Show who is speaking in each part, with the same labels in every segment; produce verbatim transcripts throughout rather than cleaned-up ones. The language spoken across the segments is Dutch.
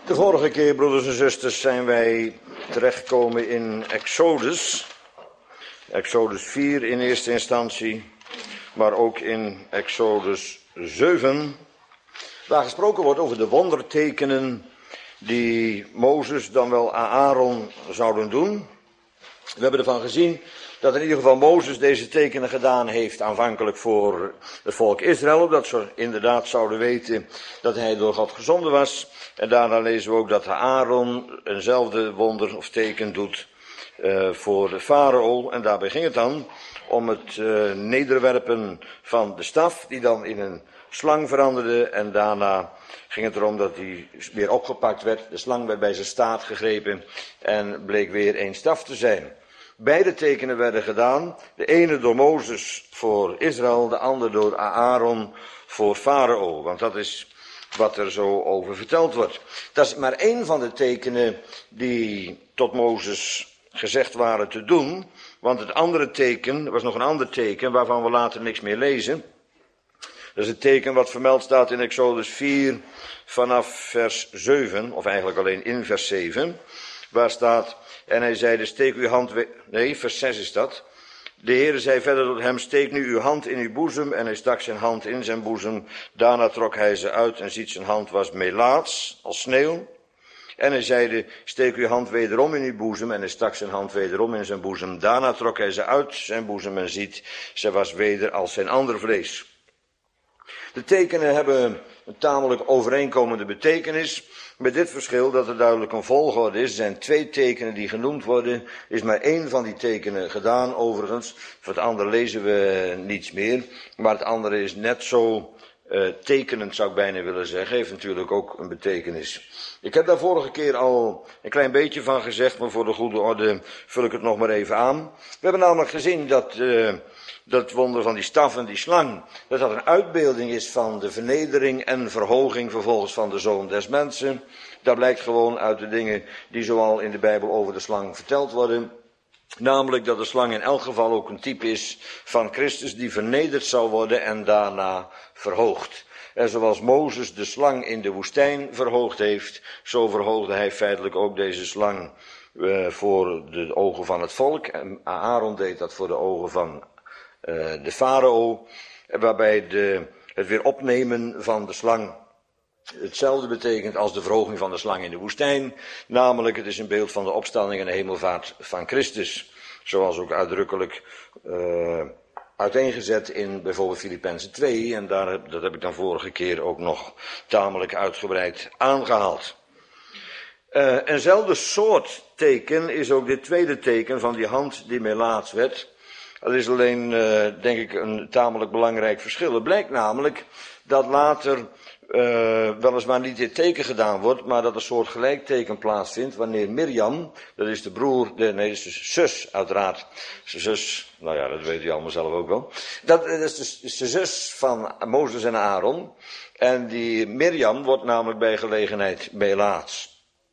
Speaker 1: De vorige keer, broeders en zusters, zijn wij terechtgekomen in Exodus. Exodus vier in eerste instantie, maar ook in Exodus zeven. Waar gesproken wordt over de wondertekenen die Mozes, dan wel Aaron, zouden doen. We hebben ervan gezien dat in ieder geval Mozes deze tekenen gedaan heeft aanvankelijk voor het volk Israël, opdat ze inderdaad zouden weten dat hij door God gezonden was. En daarna lezen we ook dat Aaron eenzelfde wonder of teken doet uh, voor de farao. En daarbij ging het dan om het uh, nederwerpen van de staf, die dan in een slang veranderde. En daarna ging het erom dat die weer opgepakt werd. De slang werd bij zijn staart gegrepen en bleek weer één staf te zijn. Beide tekenen werden gedaan. De ene door Mozes voor Israël, de andere door Aaron voor farao. Want dat is wat er zo over verteld wordt. Dat is maar één van de tekenen die tot Mozes gezegd waren te doen. Want het andere teken, er was nog een ander teken waarvan we later niks meer lezen. Dat is het teken wat vermeld staat in Exodus vier vanaf vers zeven, of eigenlijk alleen in vers zeven. Waar staat, en hij zeide, steek uw hand, we- nee, vers zes is dat. De Heere zei verder tot hem, steek nu uw hand in uw boezem. En hij stak zijn hand in zijn boezem. Daarna trok hij ze uit en ziet zijn hand was melaats, als sneeuw. En hij zeide, steek uw hand wederom in uw boezem. En hij stak zijn hand wederom in zijn boezem. Daarna trok hij ze uit zijn boezem en ziet, ze was weder als zijn ander vlees. De tekenen hebben een tamelijk overeenkomende betekenis. Met dit verschil dat er duidelijk een volgorde is. Er zijn twee tekenen die genoemd worden. Er is maar één van die tekenen gedaan overigens. Voor het andere lezen we niets meer. Maar het andere is net zo uh, tekenend, zou ik bijna willen zeggen. Heeft natuurlijk ook een betekenis. Ik heb daar vorige keer al een klein beetje van gezegd. Maar voor de goede orde vul ik het nog maar even aan. We hebben namelijk gezien dat Uh, dat wonder van die staf en die slang, dat dat een uitbeelding is van de vernedering en verhoging vervolgens van de Zoon des Mensen. Dat blijkt gewoon uit de dingen die zoal in de Bijbel over de slang verteld worden. Namelijk dat de slang in elk geval ook een type is van Christus die vernederd zal worden en daarna verhoogd. En zoals Mozes de slang in de woestijn verhoogd heeft, zo verhoogde hij feitelijk ook deze slang uh, voor de ogen van het volk. En Aaron deed dat voor de ogen van Uh, de farao, waarbij de, het weer opnemen van de slang hetzelfde betekent als de verhoging van de slang in de woestijn. Namelijk, het is een beeld van de opstanding en de hemelvaart van Christus. Zoals ook uitdrukkelijk uh, uiteengezet in bijvoorbeeld Filippenzen twee. En daar, dat heb ik dan vorige keer ook nog tamelijk uitgebreid aangehaald. Uh, eenzelfde soort teken is ook dit tweede teken van die hand die melaats werd. Dat is alleen, uh, denk ik, een tamelijk belangrijk verschil. Het blijkt namelijk dat later uh, weliswaar niet dit teken gedaan wordt, maar dat een soort gelijkteken plaatsvindt wanneer Mirjam, dat is de broer, de, nee, dat is de zus uiteraard, de zus, nou ja, dat weet u allemaal zelf ook wel. Dat, dat is, de, is de zus van Mozes en Aaron. En die Mirjam wordt namelijk bij gelegenheid melaats.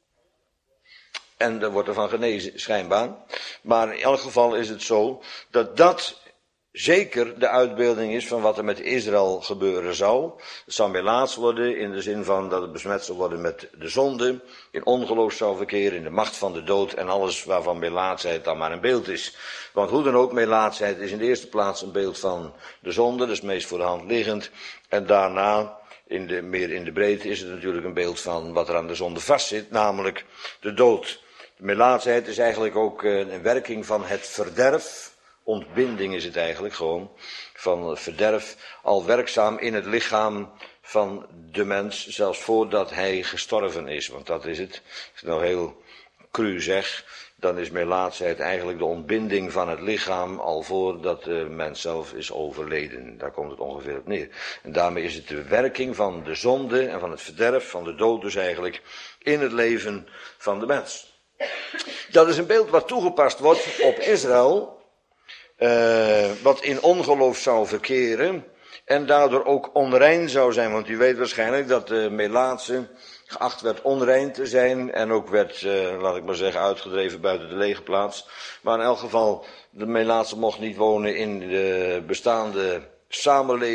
Speaker 1: En er wordt ervan genezen, schijnbaar. Maar in elk geval is het zo dat dat zeker de uitbeelding is van wat er met Israël gebeuren zou. Het zou melaats worden in de zin van dat het besmet zou worden met de zonde. In ongeloof zou verkeren, in de macht van de dood en alles waarvan melaatsheid dan maar een beeld is. Want hoe dan ook, melaatsheid is in de eerste plaats een beeld van de zonde. Dat is meest voor de hand liggend. En daarna, in de, meer in de breedte, is het natuurlijk een beeld van wat er aan de zonde vastzit, namelijk de dood. De melaatsheid is eigenlijk ook een werking van het verderf. Ontbinding is het eigenlijk gewoon. Van het verderf, al werkzaam in het lichaam van de mens, zelfs voordat hij gestorven is. Want dat is het. Als ik het nou heel cru zeg, dan is melaatsheid eigenlijk de ontbinding van het lichaam al voordat de mens zelf is overleden. Daar komt het ongeveer op neer. En daarmee is het de werking van de zonde en van het verderf, van de dood dus eigenlijk, in het leven van de mens. Dat is een beeld wat toegepast wordt op Israël, uh, wat in ongeloof zou verkeren en daardoor ook onrein zou zijn. Want u weet waarschijnlijk dat de melaatse geacht werd onrein te zijn en ook werd, uh, laat ik maar zeggen, uitgedreven buiten de legerplaats. Maar in elk geval, de melaatse mocht niet wonen in de bestaande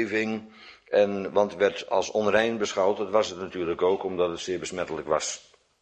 Speaker 1: samenleving, en, want werd als onrein beschouwd. Dat was het natuurlijk ook, omdat het zeer besmettelijk was.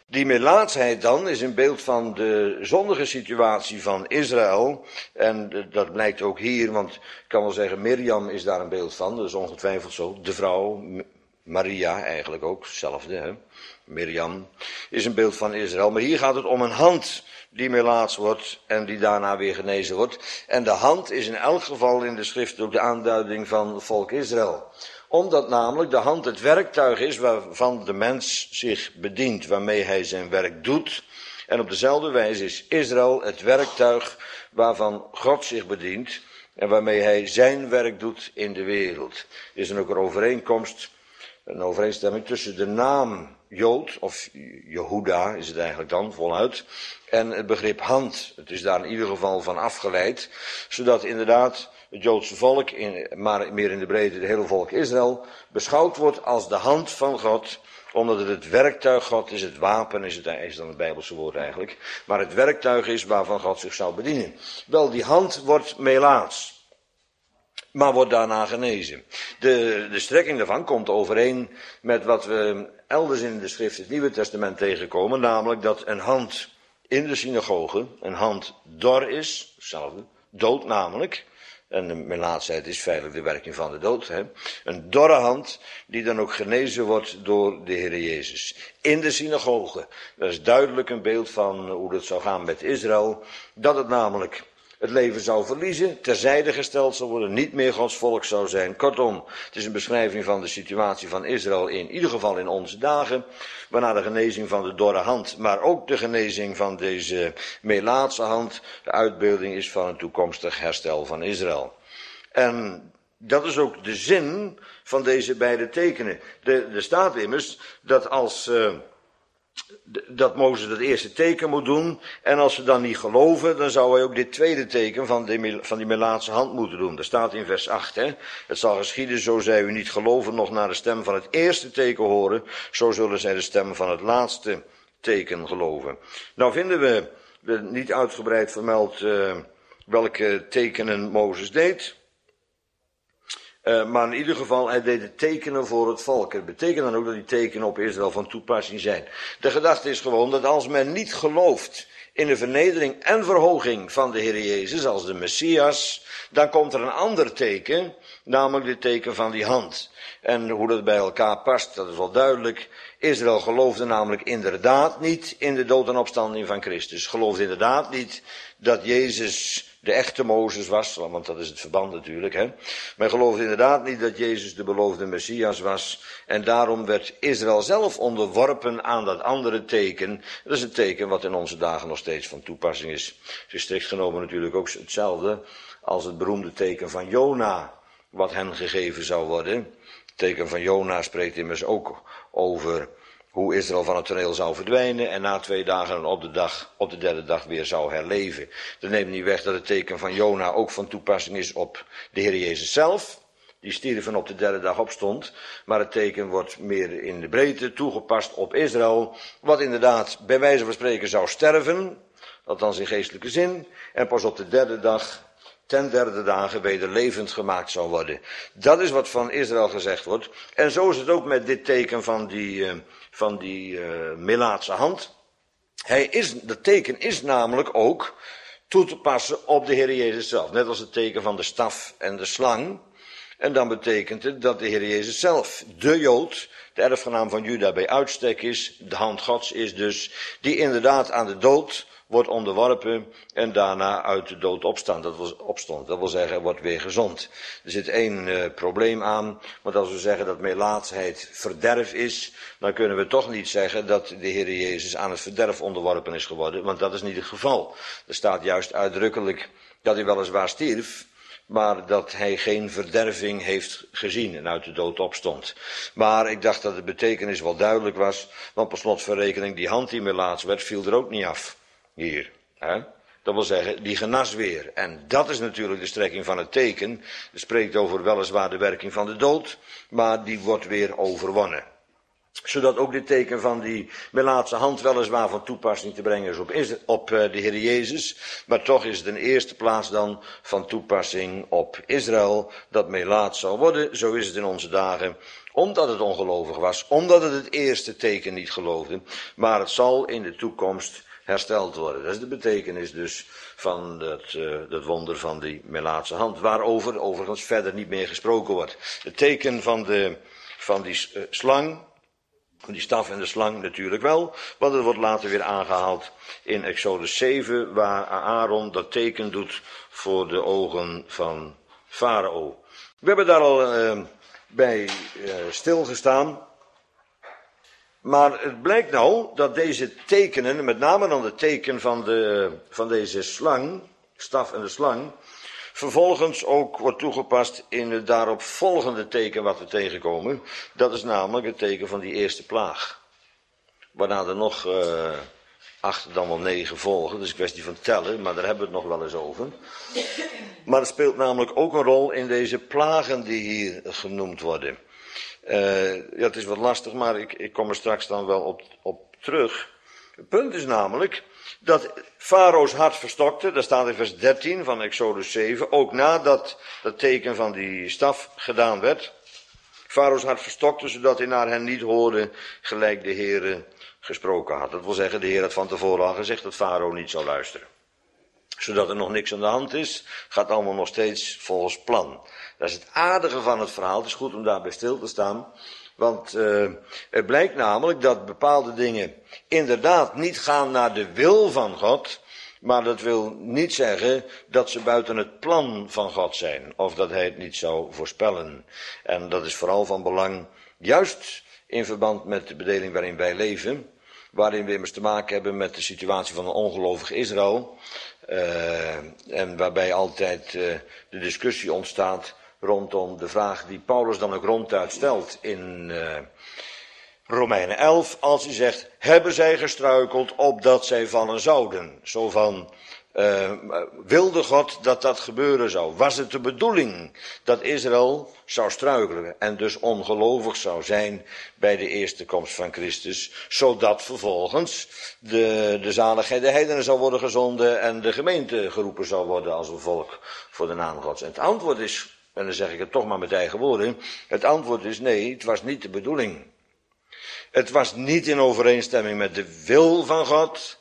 Speaker 1: Die melaatsheid dan is een beeld van de zondige situatie van Israël. En dat blijkt ook hier, want ik kan wel zeggen, Mirjam is daar een beeld van. Dat is ongetwijfeld zo. De vrouw, Maria eigenlijk ook, hetzelfde. Hè? Mirjam is een beeld van Israël. Maar hier gaat het om een hand die melaats wordt en die daarna weer genezen wordt. En de hand is in elk geval in de schrift ook de aanduiding van het volk Israël. Omdat namelijk de hand het werktuig is waarvan de mens zich bedient, waarmee hij zijn werk doet. En op dezelfde wijze is Israël het werktuig waarvan God zich bedient en waarmee hij zijn werk doet in de wereld. Is er ook een overeenkomst, een overeenstemming tussen de naam Jood, of Jehuda is het eigenlijk dan voluit, en het begrip hand. Het is daar in ieder geval van afgeleid, zodat inderdaad het Joodse volk, in, maar meer in de breedte het hele volk Israël, beschouwd wordt als de hand van God, omdat het het werktuig God is, het wapen is, het, is dan het Bijbelse woord eigenlijk, maar het werktuig is waarvan God zich zou bedienen. Wel, die hand wordt melaats, maar wordt daarna genezen. De, de strekking daarvan komt overeen met wat we elders in de schrift, het Nieuwe Testament, tegenkomen, namelijk dat een hand in de synagoge, een hand dor is, hetzelfde, dood namelijk. En de melaatsheid is feitelijk de werking van de dood. Hè? Een dorre hand die dan ook genezen wordt door de Heer Jezus. In de synagoge. Dat is duidelijk een beeld van hoe dat zou gaan met Israël. Dat het namelijk het leven zou verliezen, terzijde gesteld zou worden, niet meer Gods volk zou zijn. Kortom, het is een beschrijving van de situatie van Israël in ieder geval in onze dagen. Waarna de genezing van de dorre hand, maar ook de genezing van deze melaatse hand, de uitbeelding is van een toekomstig herstel van Israël. En dat is ook de zin van deze beide tekenen. Er staat immers dat als Uh, dat Mozes het eerste teken moet doen, en als ze dan niet geloven, dan zou hij ook dit tweede teken van, de, van die melaatse hand moeten doen. Dat staat in vers acht, hè. Het zal geschieden, zo zij u niet geloven, nog naar de stem van het eerste teken horen, zo zullen zij de stem van het laatste teken geloven. Nou vinden we niet uitgebreid vermeld uh, welke tekenen Mozes deed. Uh, maar in ieder geval, hij deed de tekenen voor het volk. Het betekent dan ook dat die tekenen op Israël van toepassing zijn. De gedachte is gewoon dat als men niet gelooft in de vernedering en verhoging van de Heer Jezus als de Messias, dan komt er een ander teken, namelijk het teken van die hand. En hoe dat bij elkaar past, dat is wel duidelijk. Israël geloofde namelijk inderdaad niet in de dood en opstanding van Christus. Geloofde inderdaad niet dat Jezus de echte Mozes was, want dat is het verband natuurlijk. Hè. Men geloofde inderdaad niet dat Jezus de beloofde Messias was. En daarom werd Israël zelf onderworpen aan dat andere teken. Dat is een teken wat in onze dagen nog steeds van toepassing is. Het is strikt genomen natuurlijk ook hetzelfde als het beroemde teken van Jona, wat hen gegeven zou worden. Het teken van Jona spreekt immers ook over hoe Israël van het toneel zou verdwijnen en na twee dagen en op de, dag, op de derde dag weer zou herleven. Dat neemt niet weg dat het teken van Jona ook van toepassing is op de Heer Jezus zelf, die stierf en op de derde dag opstond. Maar het teken wordt meer in de breedte toegepast op Israël, wat inderdaad bij wijze van spreken zou sterven, althans in geestelijke zin, en pas op de derde dag, ten derde dagen weder levend gemaakt zou worden. Dat is wat van Israël gezegd wordt. En zo is het ook met dit teken van die, uh, van die uh, melaatse hand. Hij is, dat teken is namelijk ook toe te passen op de Heer Jezus zelf. Net als het teken van de staf en de slang. En dan betekent het dat de Heer Jezus zelf, de Jood, de erfgenaam van Juda bij uitstek is, de hand Gods is dus, die inderdaad aan de dood wordt onderworpen en daarna uit de dood opstaan, dat wil, opstond. Dat wil zeggen, wordt weer gezond. Er zit één uh, probleem aan, want als we zeggen dat melaatsheid verderf is, dan kunnen we toch niet zeggen dat de Heer Jezus aan het verderf onderworpen is geworden, want dat is niet het geval. Er staat juist uitdrukkelijk dat hij weliswaar stierf, maar dat hij geen verderving heeft gezien en uit de dood opstond. Maar ik dacht dat de betekenis wel duidelijk was, want per slotverrekening, die hand die melaats werd, viel er ook niet af. Hier, hè? Dat wil zeggen, die genas weer. En dat is natuurlijk de strekking van het teken. Het spreekt over weliswaar de werking van de dood, maar die wordt weer overwonnen. Zodat ook dit teken van die melaatse hand weliswaar van toepassing te brengen is op, op de Heer Jezus. Maar toch is het in eerste plaats dan van toepassing op Israël dat melaats zal worden. Zo is het in onze dagen Omdat het ongelovig was, omdat het het eerste teken niet geloofde. Maar het zal in de toekomst hersteld worden. Dat is de betekenis dus van dat, uh, dat wonder van die Melaatse hand. Waarover overigens verder niet meer gesproken wordt. Het teken van, de, van die uh, slang, van die staf en de slang natuurlijk wel. Want het wordt later weer aangehaald in Exodus zeven. Waar Aaron dat teken doet voor de ogen van Farao. We hebben daar al uh, bij uh, stilgestaan. Maar het blijkt nou dat deze tekenen, met name dan het teken van, de, van deze slang, staf en de slang, vervolgens ook wordt toegepast in het daarop volgende teken wat we tegenkomen. Dat is namelijk het teken van die eerste plaag. Waarna er nog uh, acht, dan wel negen volgen. Dat is een kwestie van tellen, maar daar hebben we het nog wel eens over. Maar het speelt namelijk ook een rol in deze plagen die hier genoemd worden. Uh, ja, het is wat lastig, maar ik, ik kom er straks dan wel op, op terug. Het punt is namelijk dat Farao's hart verstokte, dat staat in vers dertien van Exodus zeven, ook nadat dat teken van die staf gedaan werd. Farao's hart verstokte, zodat hij naar hen niet hoorde, gelijk de Heere gesproken had. Dat wil zeggen, de Heer had van tevoren al gezegd dat Farao niet zou luisteren. Zodat er nog niks aan de hand is, gaat allemaal nog steeds volgens plan. Dat is het aardige van het verhaal, het is goed om daarbij stil te staan. Want uh, het blijkt namelijk dat bepaalde dingen inderdaad niet gaan naar de wil van God. Maar dat wil niet zeggen dat ze buiten het plan van God zijn. Of dat hij het niet zou voorspellen. En dat is vooral van belang, juist in verband met de bedeling waarin wij leven. Waarin we immers te maken hebben met de situatie van een ongelovig Israël. Uh, en waarbij altijd uh, de discussie ontstaat rondom de vraag die Paulus dan ook ronduit stelt in uh, Romeinen elf. Als hij zegt, hebben zij gestruikeld opdat zij vallen zouden? Zo van, uh, wilde God dat dat gebeuren zou? Was het de bedoeling dat Israël zou struikelen en dus ongelovig zou zijn bij de eerste komst van Christus, zodat vervolgens de, de zaligheid de heidenen zou worden gezonden en de gemeente geroepen zou worden als een volk voor de naam Gods? En het antwoord is, en dan zeg ik het toch maar met eigen woorden, het antwoord is nee, het was niet de bedoeling. Het was niet in overeenstemming met de wil van God,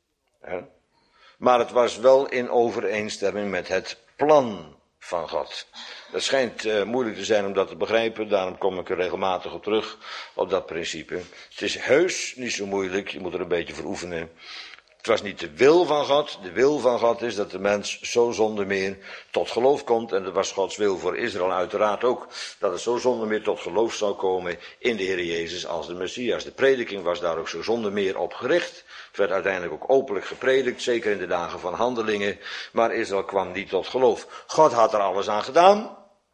Speaker 1: hè, maar het was wel in overeenstemming met het plan van God. Dat schijnt uh, moeilijk te zijn om dat te begrijpen, daarom kom ik er regelmatig op terug, op dat principe. Het is heus niet zo moeilijk, je moet er een beetje voor oefenen. Het was niet de wil van God, de wil van God is dat de mens zo zonder meer tot geloof komt. En dat was Gods wil voor Israël uiteraard ook, dat het zo zonder meer tot geloof zou komen in de Heer Jezus als de Messias. De prediking was daar ook zo zonder meer op gericht. Het werd uiteindelijk ook openlijk gepredikt, zeker in de dagen van Handelingen. Maar Israël kwam niet tot geloof. God had er alles aan gedaan,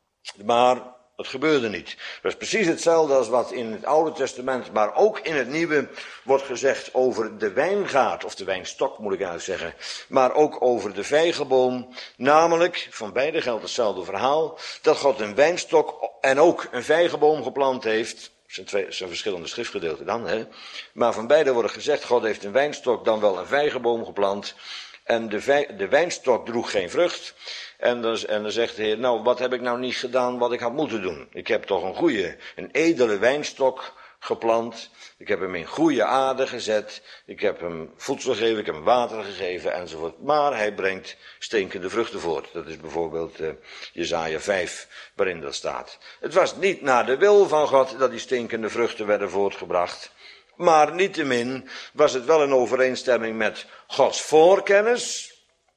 Speaker 1: maar het gebeurde niet. Dat is precies hetzelfde als wat in het Oude Testament, maar ook in het Nieuwe, wordt gezegd over de wijngaard, of de wijnstok moet ik eigenlijk zeggen, maar ook over de vijgenboom. Namelijk, van beide geldt hetzelfde verhaal, dat God een wijnstok en ook een vijgenboom geplant heeft. Dat zijn, twee, zijn verschillende schriftgedeelten dan, hè. Maar van beide wordt gezegd, God heeft een wijnstok dan wel een vijgenboom geplant. En de, vij, de wijnstok droeg geen vrucht. En dan, en dan zegt de Heer, nou, wat heb ik nou niet gedaan wat ik had moeten doen? Ik heb toch een goede, een edele wijnstok geplant. Ik heb hem in goede aarde gezet. Ik heb hem voedsel gegeven, ik heb hem water gegeven enzovoort. Maar hij brengt stinkende vruchten voort. Dat is bijvoorbeeld uh, Jesaja vijf, waarin dat staat. Het was niet naar de wil van God dat die stinkende vruchten werden voortgebracht. Maar niettemin was het wel in overeenstemming met Gods voorkennis.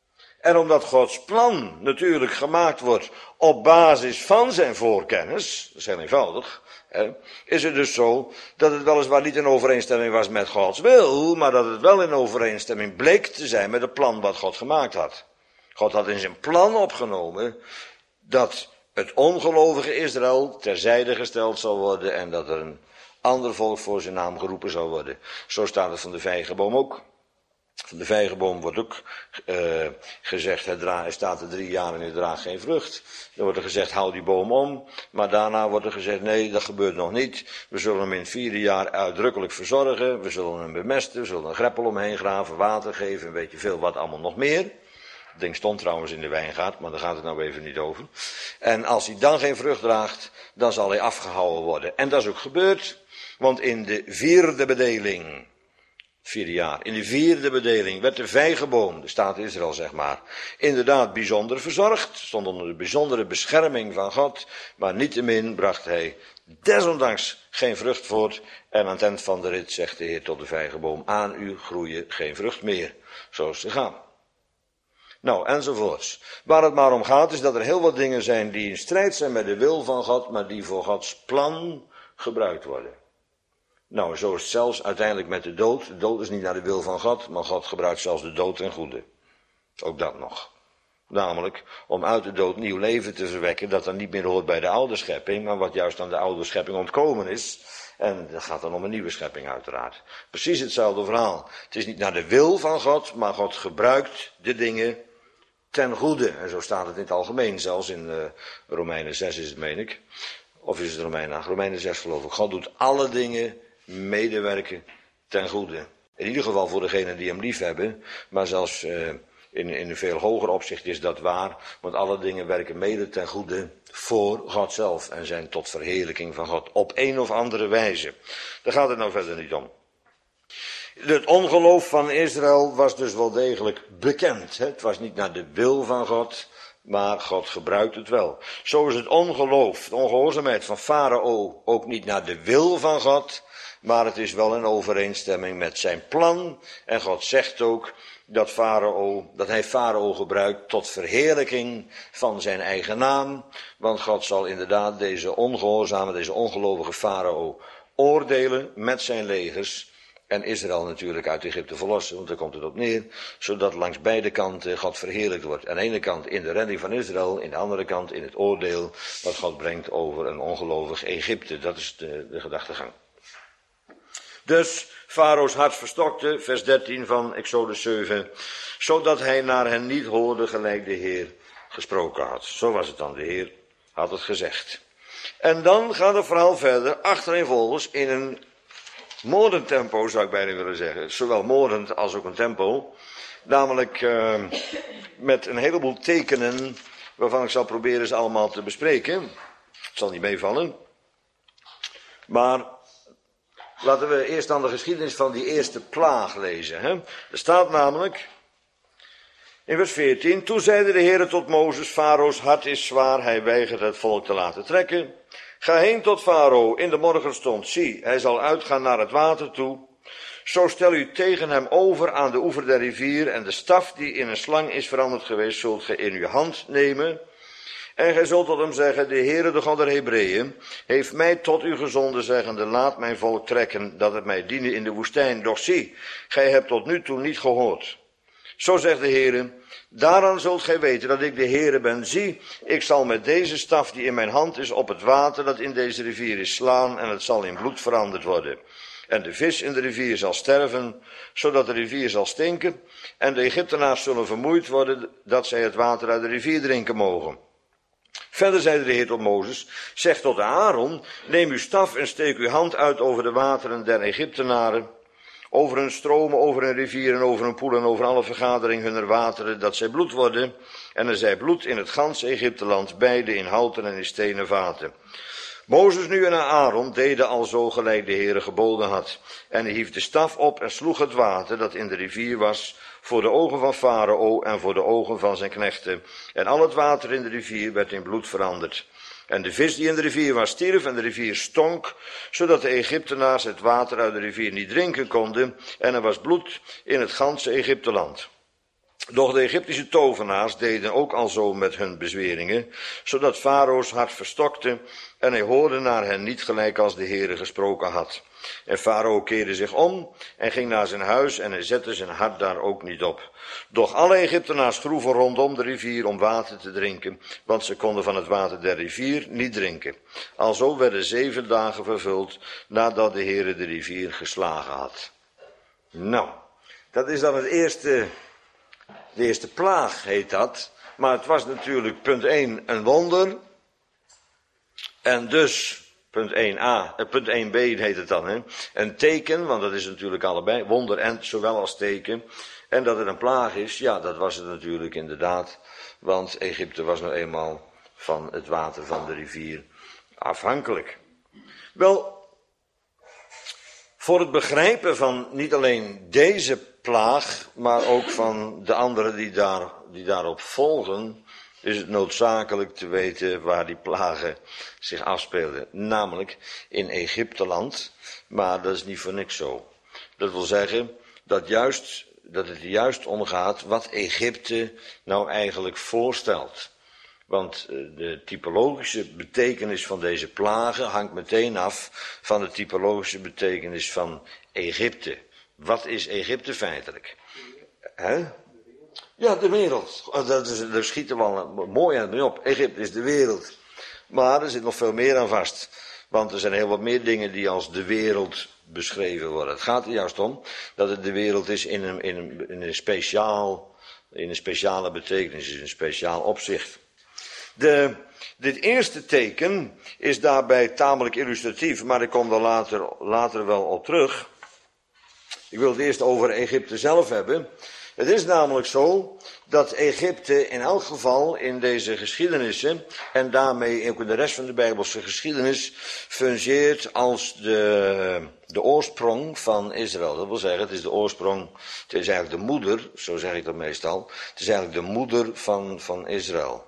Speaker 1: En omdat Gods plan natuurlijk gemaakt wordt op basis van zijn voorkennis, dat is heel eenvoudig, hè, is het dus zo dat het weliswaar niet in overeenstemming was met Gods wil, maar dat het wel in overeenstemming bleek te zijn met het plan wat God gemaakt had. God had in zijn plan opgenomen dat het ongelovige Israël terzijde gesteld zal worden en dat er een ander volk voor zijn naam geroepen zal worden. Zo staat het van de vijgenboom ook. Van de vijgenboom wordt ook uh, gezegd, hij, dra- hij staat er drie jaar en hij draagt geen vrucht. Dan wordt er gezegd, hou die boom om. Maar daarna wordt er gezegd, nee, dat gebeurt nog niet. We zullen hem in het vierde jaar uitdrukkelijk verzorgen. We zullen hem bemesten, we zullen een greppel omheen graven, water geven, weet je veel wat allemaal nog meer. Het ding stond trouwens in de wijngaard, maar daar gaat het nou even niet over. En als hij dan geen vrucht draagt, dan zal hij afgehouwen worden. En dat is ook gebeurd, want in de vierde bedeling, vierde jaar, in de vierde bedeling werd de vijgenboom, de staat Israël zeg maar, inderdaad bijzonder verzorgd, stond onder de bijzondere bescherming van God, maar niettemin bracht hij desondanks geen vrucht voort. En aan het eind van de rit zegt de Heer tot de vijgenboom, aan u groeien geen vrucht meer. Zo is het gegaan. Nou, enzovoorts. Waar het maar om gaat is dat er heel wat dingen zijn die in strijd zijn met de wil van God, maar die voor Gods plan gebruikt worden. Nou, zo is het zelfs uiteindelijk met de dood. De dood is niet naar de wil van God, maar God gebruikt zelfs de dood ten goede. Ook dat nog. Namelijk om uit de dood nieuw leven te verwekken, dat dan niet meer hoort bij de oude schepping, maar wat juist aan de oude schepping ontkomen is. En dat gaat dan om een nieuwe schepping uiteraard. Precies hetzelfde verhaal. Het is niet naar de wil van God, maar God gebruikt de dingen ten goede. En zo staat het in het algemeen, zelfs in uh, Romeinen zes is het, meen ik. Of is het Romeinen acht? Romeinen zes geloof ik. God doet alle dingen medewerken ten goede. In ieder geval voor degenen die hem lief hebben, maar zelfs uh, in, in een veel hoger opzicht is dat waar, want alle dingen werken mede ten goede voor God zelf en zijn tot verheerlijking van God op een of andere wijze. Daar gaat het nou verder niet om. Het ongeloof van Israël was dus wel degelijk bekend. Hè? Het was niet naar de wil van God, maar God gebruikt het wel. Zo is het ongeloof, de ongehoorzaamheid van Farao ook niet naar de wil van God, maar het is wel in overeenstemming met zijn plan. En God zegt ook dat, Farao, dat hij Farao gebruikt tot verheerlijking van zijn eigen naam. Want God zal inderdaad deze ongehoorzame, deze ongelovige Farao oordelen met zijn legers. En Israël natuurlijk uit Egypte verlossen, want daar komt het op neer. Zodat langs beide kanten God verheerlijkt wordt. Aan de ene kant in de redding van Israël, aan de andere kant in het oordeel wat God brengt over een ongelovig Egypte. Dat is de, de gedachtegang. Dus Farao's hart verstokte, vers dertien van Exodus zeven, zodat hij naar hen niet hoorde gelijk de Heer gesproken had. Zo was het dan, de Heer had het gezegd. En dan gaat het verhaal verder, achtereenvolgens in een moordend tempo, zou ik bijna willen zeggen. Zowel moordend als ook een tempo. Namelijk uh, met een heleboel tekenen, waarvan ik zal proberen ze allemaal te bespreken. Het zal niet meevallen. Maar laten we eerst dan de geschiedenis van die eerste plaag lezen. Hè? Er staat namelijk in vers veertien. Toen zeide de Heere tot Mozes, Farao's hart is zwaar, hij weigert het volk te laten trekken. Ga heen tot Farao in de morgenstond. Zie, hij zal uitgaan naar het water toe. Zo stel u tegen hem over aan de oever der rivier. En de staf die in een slang is veranderd geweest, zult ge in uw hand nemen. En gij zult tot hem zeggen, de Heere, de God der Hebreeën, heeft mij tot u gezonden, zeggende, laat mijn volk trekken, dat het mij diene in de woestijn. Doch zie, gij hebt tot nu toe niet gehoord. Zo zegt de Heere, daaraan zult gij weten dat ik de Heere ben. Zie, ik zal met deze staf die in mijn hand is op het water dat in deze rivier is slaan en het zal in bloed veranderd worden. En de vis in de rivier zal sterven, zodat de rivier zal stinken. En de Egyptenaars zullen vermoeid worden dat zij het water uit de rivier drinken mogen. Verder zeide de Heer tot Mozes, zeg tot Aaron, neem uw staf en steek uw hand uit over de wateren der Egyptenaren. Over hun stromen, over hun rivier en over hun poel en over alle vergadering hunner wateren, dat zij bloed worden. En er zij bloed in het ganse Egypteland, beide in houten en in stenen vaten. Mozes nu en Aaron deden alzo gelijk de Heere geboden had. En hij hief de staf op en sloeg het water dat in de rivier was, voor de ogen van Farao en voor de ogen van zijn knechten. En al het water in de rivier werd in bloed veranderd. En de vis die in de rivier was stierf en de rivier stonk, zodat de Egyptenaars het water uit de rivier niet drinken konden. En er was bloed in het ganse Egypteland. Doch de Egyptische tovenaars deden ook al zo met hun bezweringen, zodat Farao's hart verstokte en hij hoorde naar hen niet gelijk als de Heere gesproken had. En Farao keerde zich om en ging naar zijn huis en hij zette zijn hart daar ook niet op. Doch alle Egyptenaars groeven rondom de rivier om water te drinken, want ze konden van het water der rivier niet drinken. Alzo werden zeven dagen vervuld nadat de Heere de rivier geslagen had. Nou, dat is dan het eerste... De eerste plaag heet dat, maar het was natuurlijk punt één een wonder. En dus, punt één a, eh, punt één b heet het dan, hè, een teken, want dat is natuurlijk allebei, wonder en zowel als teken. En dat het een plaag is, ja, dat was het natuurlijk inderdaad. Want Egypte was nou eenmaal van het water van de rivier afhankelijk. Wel, voor het begrijpen van niet alleen deze plaag, maar ook van de andere die, daar, die daarop volgen, is het noodzakelijk te weten waar die plagen zich afspeelden. Namelijk in Egypteland, maar dat is niet voor niks zo. Dat wil zeggen dat, juist, dat het juist omgaat wat Egypte nou eigenlijk voorstelt. Want de typologische betekenis van deze plagen hangt meteen af van de typologische betekenis van Egypte. Wat is Egypte feitelijk? Hè? Ja, de wereld. Dat is, daar schieten we al mooi aan mee op. Egypte is de wereld. Maar er zit nog veel meer aan vast. Want er zijn heel wat meer dingen die als de wereld beschreven worden. Het gaat er juist om dat het de wereld is in een, in een, in een, speciaal, in een speciale betekenis, in een speciaal opzicht. De, dit eerste teken is daarbij tamelijk illustratief, maar ik kom er later, later wel op terug. Ik wil het eerst over Egypte zelf hebben. Het is namelijk zo dat Egypte in elk geval in deze geschiedenissen en daarmee ook in de rest van de Bijbelse geschiedenis fungeert als de, de oorsprong van Israël. Dat wil zeggen, het is de oorsprong, het is eigenlijk de moeder, zo zeg ik dat meestal, het is eigenlijk de moeder van, van Israël.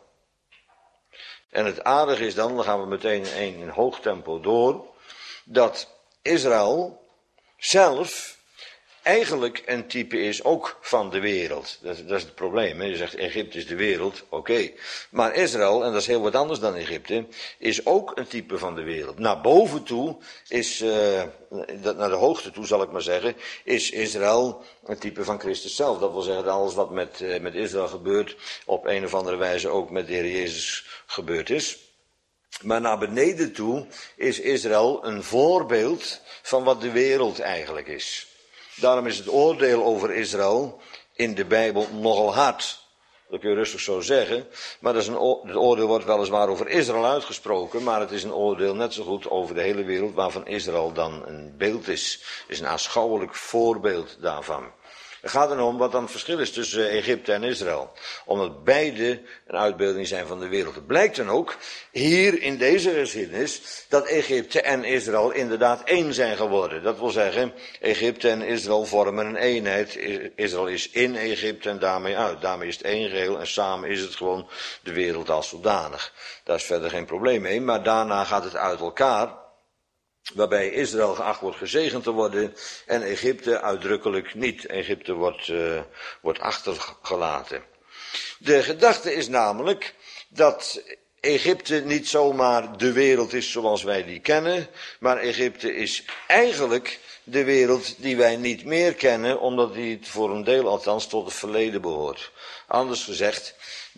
Speaker 1: En het aardige is dan, dan gaan we meteen in, in hoog tempo door, dat Israël zelf eigenlijk een type is ook van de wereld. Dat, dat is het probleem. Hè? Je zegt Egypte is de wereld, oké. Okay. Maar Israël, en dat is heel wat anders dan Egypte, is ook een type van de wereld. Naar boven toe is, uh, naar de hoogte toe zal ik maar zeggen, is Israël een type van Christus zelf. Dat wil zeggen dat alles wat met, uh, met Israël gebeurt, op een of andere wijze ook met de Heer Jezus gebeurd is. Maar naar beneden toe is Israël een voorbeeld van wat de wereld eigenlijk is. Daarom is het oordeel over Israël in de Bijbel nogal hard. Dat kun je rustig zo zeggen. Maar dat is een, het oordeel wordt weliswaar over Israël uitgesproken. Maar het is een oordeel net zo goed over de hele wereld. Waarvan Israël dan een beeld is. Het is een aanschouwelijk voorbeeld daarvan. Het gaat erom wat dan het verschil is tussen Egypte en Israël. Omdat beide een uitbeelding zijn van de wereld. Het blijkt dan ook hier in deze geschiedenis dat Egypte en Israël inderdaad één zijn geworden. Dat wil zeggen, Egypte en Israël vormen een eenheid. Israël is in Egypte en daarmee uit. Daarmee is het één geheel en samen is het gewoon de wereld als zodanig. Daar is verder geen probleem mee, maar daarna gaat het uit elkaar. Waarbij Israël geacht wordt gezegend te worden en Egypte uitdrukkelijk niet. Egypte wordt, uh, wordt achtergelaten. De gedachte is namelijk dat Egypte niet zomaar de wereld is zoals wij die kennen. Maar Egypte is eigenlijk de wereld die wij niet meer kennen, omdat die voor een deel althans tot het verleden behoort. Anders gezegd,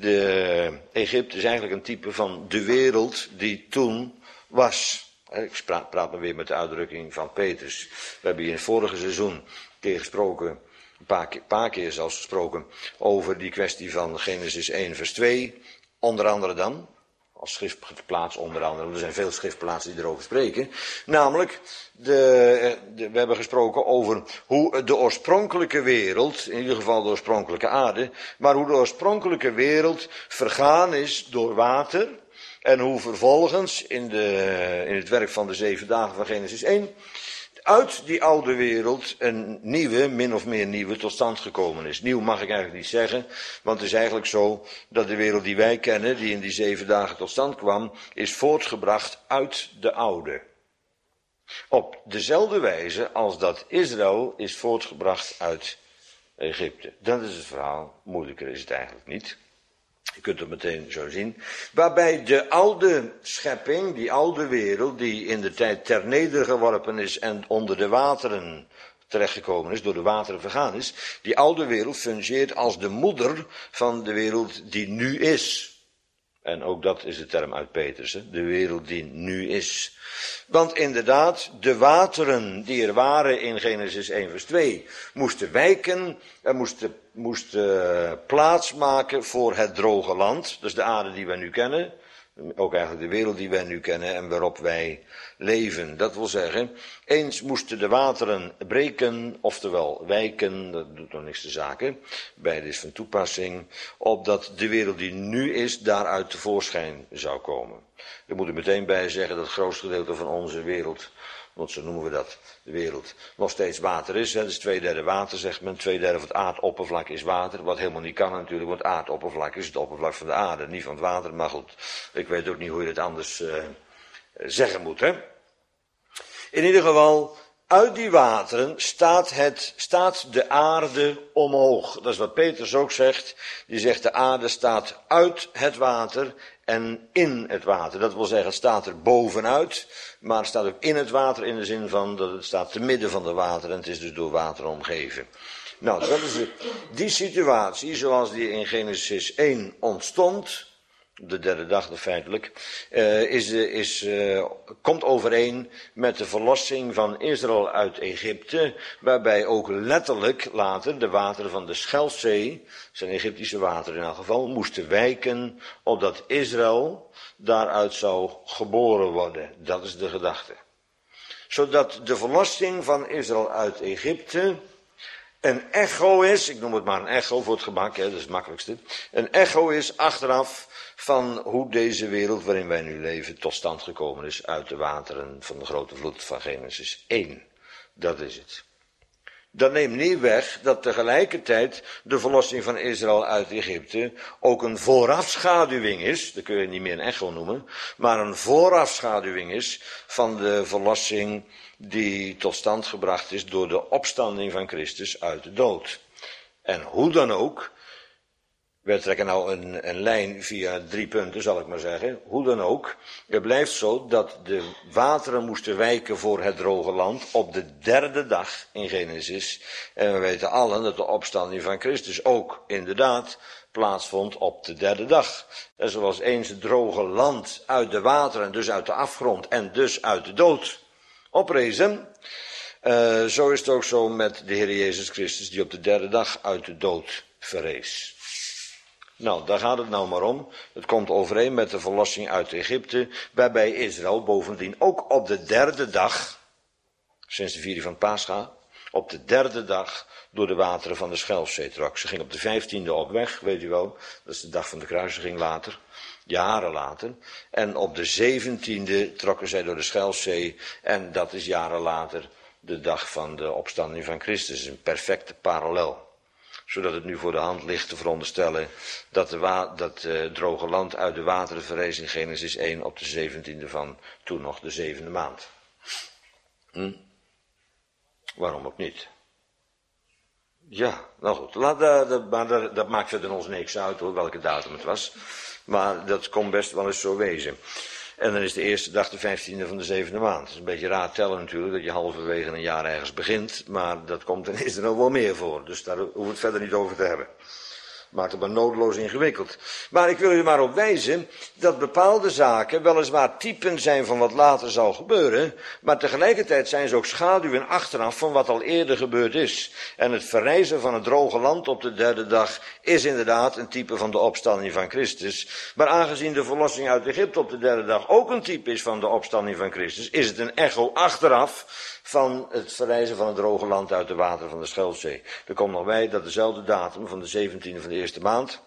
Speaker 1: de Egypte is eigenlijk een type van de wereld die toen was. Ik praat maar weer met de uitdrukking van Petrus. We hebben hier in het vorige seizoen een keer gesproken, een paar keer, paar keer zelfs gesproken, over die kwestie van Genesis één vers twee. Onder andere dan, als schriftplaats onder andere, er zijn veel schriftplaatsen die erover spreken. Namelijk, de, de, we hebben gesproken over hoe de oorspronkelijke wereld, in ieder geval de oorspronkelijke aarde, maar hoe de oorspronkelijke wereld vergaan is door water. En hoe vervolgens in, de, in het werk van de zeven dagen van Genesis één uit die oude wereld een nieuwe, min of meer nieuwe, tot stand gekomen is. Nieuw mag ik eigenlijk niet zeggen, want het is eigenlijk zo dat de wereld die wij kennen, die in die zeven dagen tot stand kwam, is voortgebracht uit de oude. Op dezelfde wijze als dat Israël is voortgebracht uit Egypte. Dat is het verhaal, moeilijker is het eigenlijk niet. Je kunt het meteen zo zien. Waarbij de oude schepping, die oude wereld, die in de tijd ter neder geworpen is en onder de wateren terechtgekomen is, door de wateren vergaan is, die oude wereld fungeert als de moeder van de wereld die nu is. En ook dat is de term uit Petrus, hè? De wereld die nu is. Want inderdaad, de wateren die er waren in Genesis één vers twee moesten wijken en moesten, moesten plaats maken voor het droge land. Dat is de aarde die wij nu kennen. Ook eigenlijk de wereld die wij nu kennen en waarop wij leven. Dat wil zeggen, eens moesten de wateren breken, oftewel wijken, dat doet nog niks te zaken, beide is van toepassing, opdat de wereld die nu is daaruit tevoorschijn zou komen. Ik moet er meteen bij zeggen dat het grootste gedeelte van onze wereld, want zo noemen we dat, de wereld, nog steeds water is. Dat is twee derde water, zegt men. Twee derde van het aardoppervlak is water. Wat helemaal niet kan natuurlijk, want het aardoppervlak is het oppervlak van de aarde, niet van het water. Maar goed, ik weet ook niet hoe je het anders uh, zeggen moet, hè. In ieder geval, uit die wateren staat, het, staat de aarde omhoog. Dat is wat Petrus ook zegt. Die zegt de aarde staat uit het water en in het water. Dat wil zeggen, het staat er bovenuit, maar het staat ook in het water in de zin van dat het staat te midden van de water en het is dus door water omgeven. Nou, dat is de, die situatie zoals die in Genesis één ontstond, de derde dag feitelijk, uh, is, is, uh, komt overeen met de verlossing van Israël uit Egypte, waarbij ook letterlijk later de wateren van de Schelfzee, zijn Egyptische wateren in elk geval, moesten wijken, opdat Israël daaruit zou geboren worden. Dat is de gedachte. Zodat de verlossing van Israël uit Egypte een echo is, ik noem het maar een echo voor het gemak, hè, dat is het makkelijkste, een echo is achteraf van hoe deze wereld waarin wij nu leven tot stand gekomen is uit de wateren van de grote vloed van Genesis één. Dat is het. Dat neemt niet weg dat tegelijkertijd de verlossing van Israël uit Egypte ook een voorafschaduwing is, dat kun je niet meer een echo noemen, maar een voorafschaduwing is van de verlossing die tot stand gebracht is door de opstanding van Christus uit de dood. En hoe dan ook, wij trekken nou een, een lijn via drie punten, zal ik maar zeggen. Hoe dan ook, het blijft zo dat de wateren moesten wijken voor het droge land op de derde dag in Genesis. En we weten allen dat de opstanding van Christus ook inderdaad plaatsvond op de derde dag. En zoals eens het droge land uit de wateren, dus uit de afgrond en dus uit de dood oprezen, uh, zo is het ook zo met de Heer Jezus Christus die op de derde dag uit de dood verrees. Nou, daar gaat het nou maar om. Het komt overeen met de verlossing uit Egypte, waarbij Israël bovendien ook op de derde dag, sinds de viering van Pascha, op de derde dag door de wateren van de Schelfzee trok. Ze ging op de vijftiende op weg, weet u wel, dat is de dag van de kruisiging later, jaren later. En op de zeventiende trokken zij door de Schelfzee en dat is jaren later de dag van de opstanding van Christus. Een perfecte parallel. Zodat het nu voor de hand ligt te veronderstellen dat het wa- dat, uh, droge land uit de wateren verrees in Genesis één op de zeventiende van toen nog de zevende maand. Hm? Waarom ook niet? Ja, nou goed, laat, uh, dat, maar dat, dat maakt verder ons niks uit hoor, welke datum het was. Maar dat kon best wel eens zo wezen. En dan is de eerste dag de vijftiende van de zevende maand. Dat is een beetje raar tellen natuurlijk, dat je halverwege een jaar ergens begint. Maar dat komt en is er nog wel meer voor. Dus daar hoeven we het verder niet over te hebben. Maakt het maar nodeloos ingewikkeld. Maar ik wil u maar op wijzen dat bepaalde zaken weliswaar typen zijn van wat later zal gebeuren, maar tegelijkertijd zijn ze ook schaduwen achteraf van wat al eerder gebeurd is. En het verrijzen van het droge land op de derde dag is inderdaad een type van de opstanding van Christus. Maar aangezien de verlossing uit Egypte op de derde dag ook een type is van de opstanding van Christus, is het een echo achteraf van het verrijzen van het droge land uit de wateren van de Schelfzee. Er komt nog bij dat dezelfde datum van de zeventiende van de eerste maand,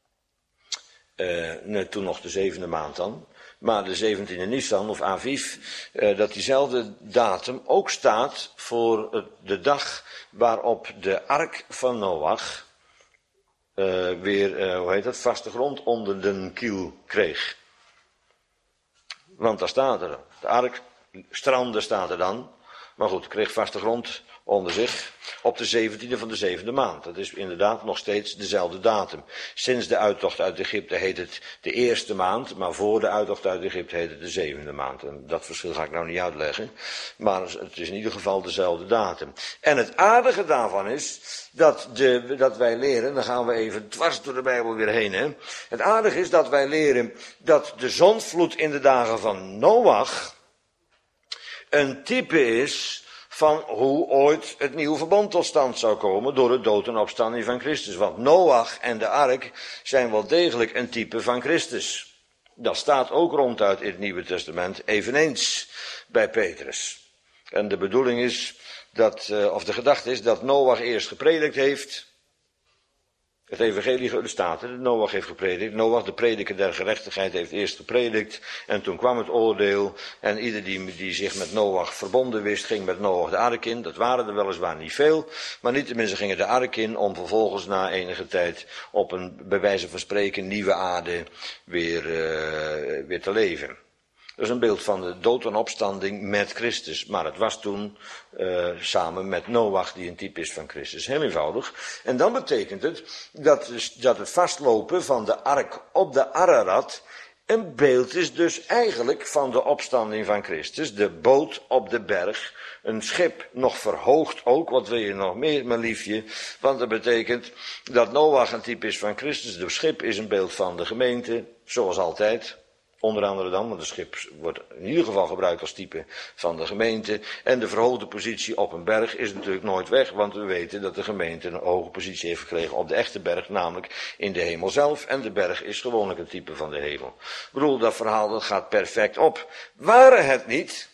Speaker 1: uh, nee, toen nog de zevende maand dan, maar de zeventiende Nisan of Aviv, uh, dat diezelfde datum ook staat voor de dag waarop de ark van Noach uh, weer, uh, hoe heet dat, vaste grond onder de kiel kreeg. Want daar staat er, de ark, stranden staat er dan. Maar goed, kreeg vaste grond onder zich op de zeventiende van de zevende maand. Dat is inderdaad nog steeds dezelfde datum. Sinds de uittocht uit Egypte heet het de eerste maand, maar voor de uittocht uit Egypte heet het de zevende maand. En dat verschil ga ik nou niet uitleggen, maar het is in ieder geval dezelfde datum. En het aardige daarvan is dat, de, dat wij leren, dan gaan we even dwars door de Bijbel weer heen. Hè. Het aardige is dat wij leren dat de zondvloed in de dagen van Noach een type is van hoe ooit het nieuwe verbond tot stand zou komen door de dood en opstanding van Christus. Want Noach en de ark zijn wel degelijk een type van Christus. Dat staat ook ronduit in het Nieuwe Testament, eveneens bij Petrus. En de bedoeling is, dat, of de gedachte is, dat Noach eerst gepredikt heeft. Het evangelie, er staat er, Noach heeft gepredikt. Noach, de prediker der gerechtigheid, heeft eerst gepredikt. En toen kwam het oordeel. En ieder die, die zich met Noach verbonden wist, ging met Noach de ark in. Dat waren er weliswaar niet veel. Maar niettemin, ze gingen de ark in om vervolgens na enige tijd op een, bij wijze van spreken, nieuwe aarde weer, uh, weer te leven. Dat is een beeld van de dood en opstanding met Christus. Maar het was toen uh, samen met Noach, die een type is van Christus. Heel eenvoudig. En dan betekent het dat, dat het vastlopen van de ark op de Ararat een beeld is dus eigenlijk van de opstanding van Christus. De boot op de berg. Een schip nog verhoogd ook. Wat wil je nog meer, mijn liefje? Want dat betekent dat Noach een type is van Christus. De schip is een beeld van de gemeente. Zoals altijd. Onder andere dan, want het schip wordt in ieder geval gebruikt als type van de gemeente. En de verhoogde positie op een berg is natuurlijk nooit weg, want we weten dat de gemeente een hoge positie heeft gekregen op de echte berg, namelijk in de hemel zelf. En de berg is gewoonlijk een type van de hemel. Ik bedoel, dat verhaal dat gaat perfect op. Waren het niet,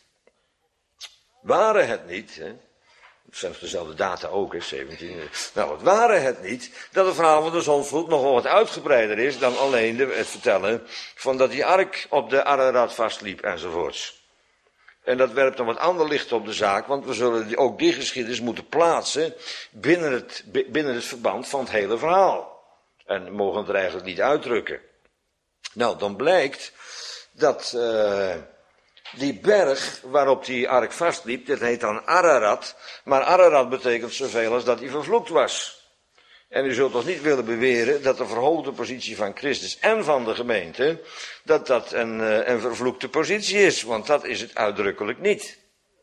Speaker 1: waren het niet, hè, het zijn dezelfde data ook, hè, zeventien. Nou, het waren het niet dat het verhaal van de zondvloed nog wel wat uitgebreider is dan alleen de, het vertellen van dat die ark op de Ararat vastliep enzovoorts. En dat werpt dan wat ander licht op de zaak, want we zullen die, ook die geschiedenis moeten plaatsen binnen het, binnen het verband van het hele verhaal. En mogen het er eigenlijk niet uitdrukken. Nou, dan blijkt dat Uh, die berg waarop die ark vastliep, dat heet dan Ararat. Maar Ararat betekent zoveel als dat hij vervloekt was. En u zult toch niet willen beweren dat de verhoogde positie van Christus en van de gemeente, dat dat een, een vervloekte positie is. Want dat is het uitdrukkelijk niet.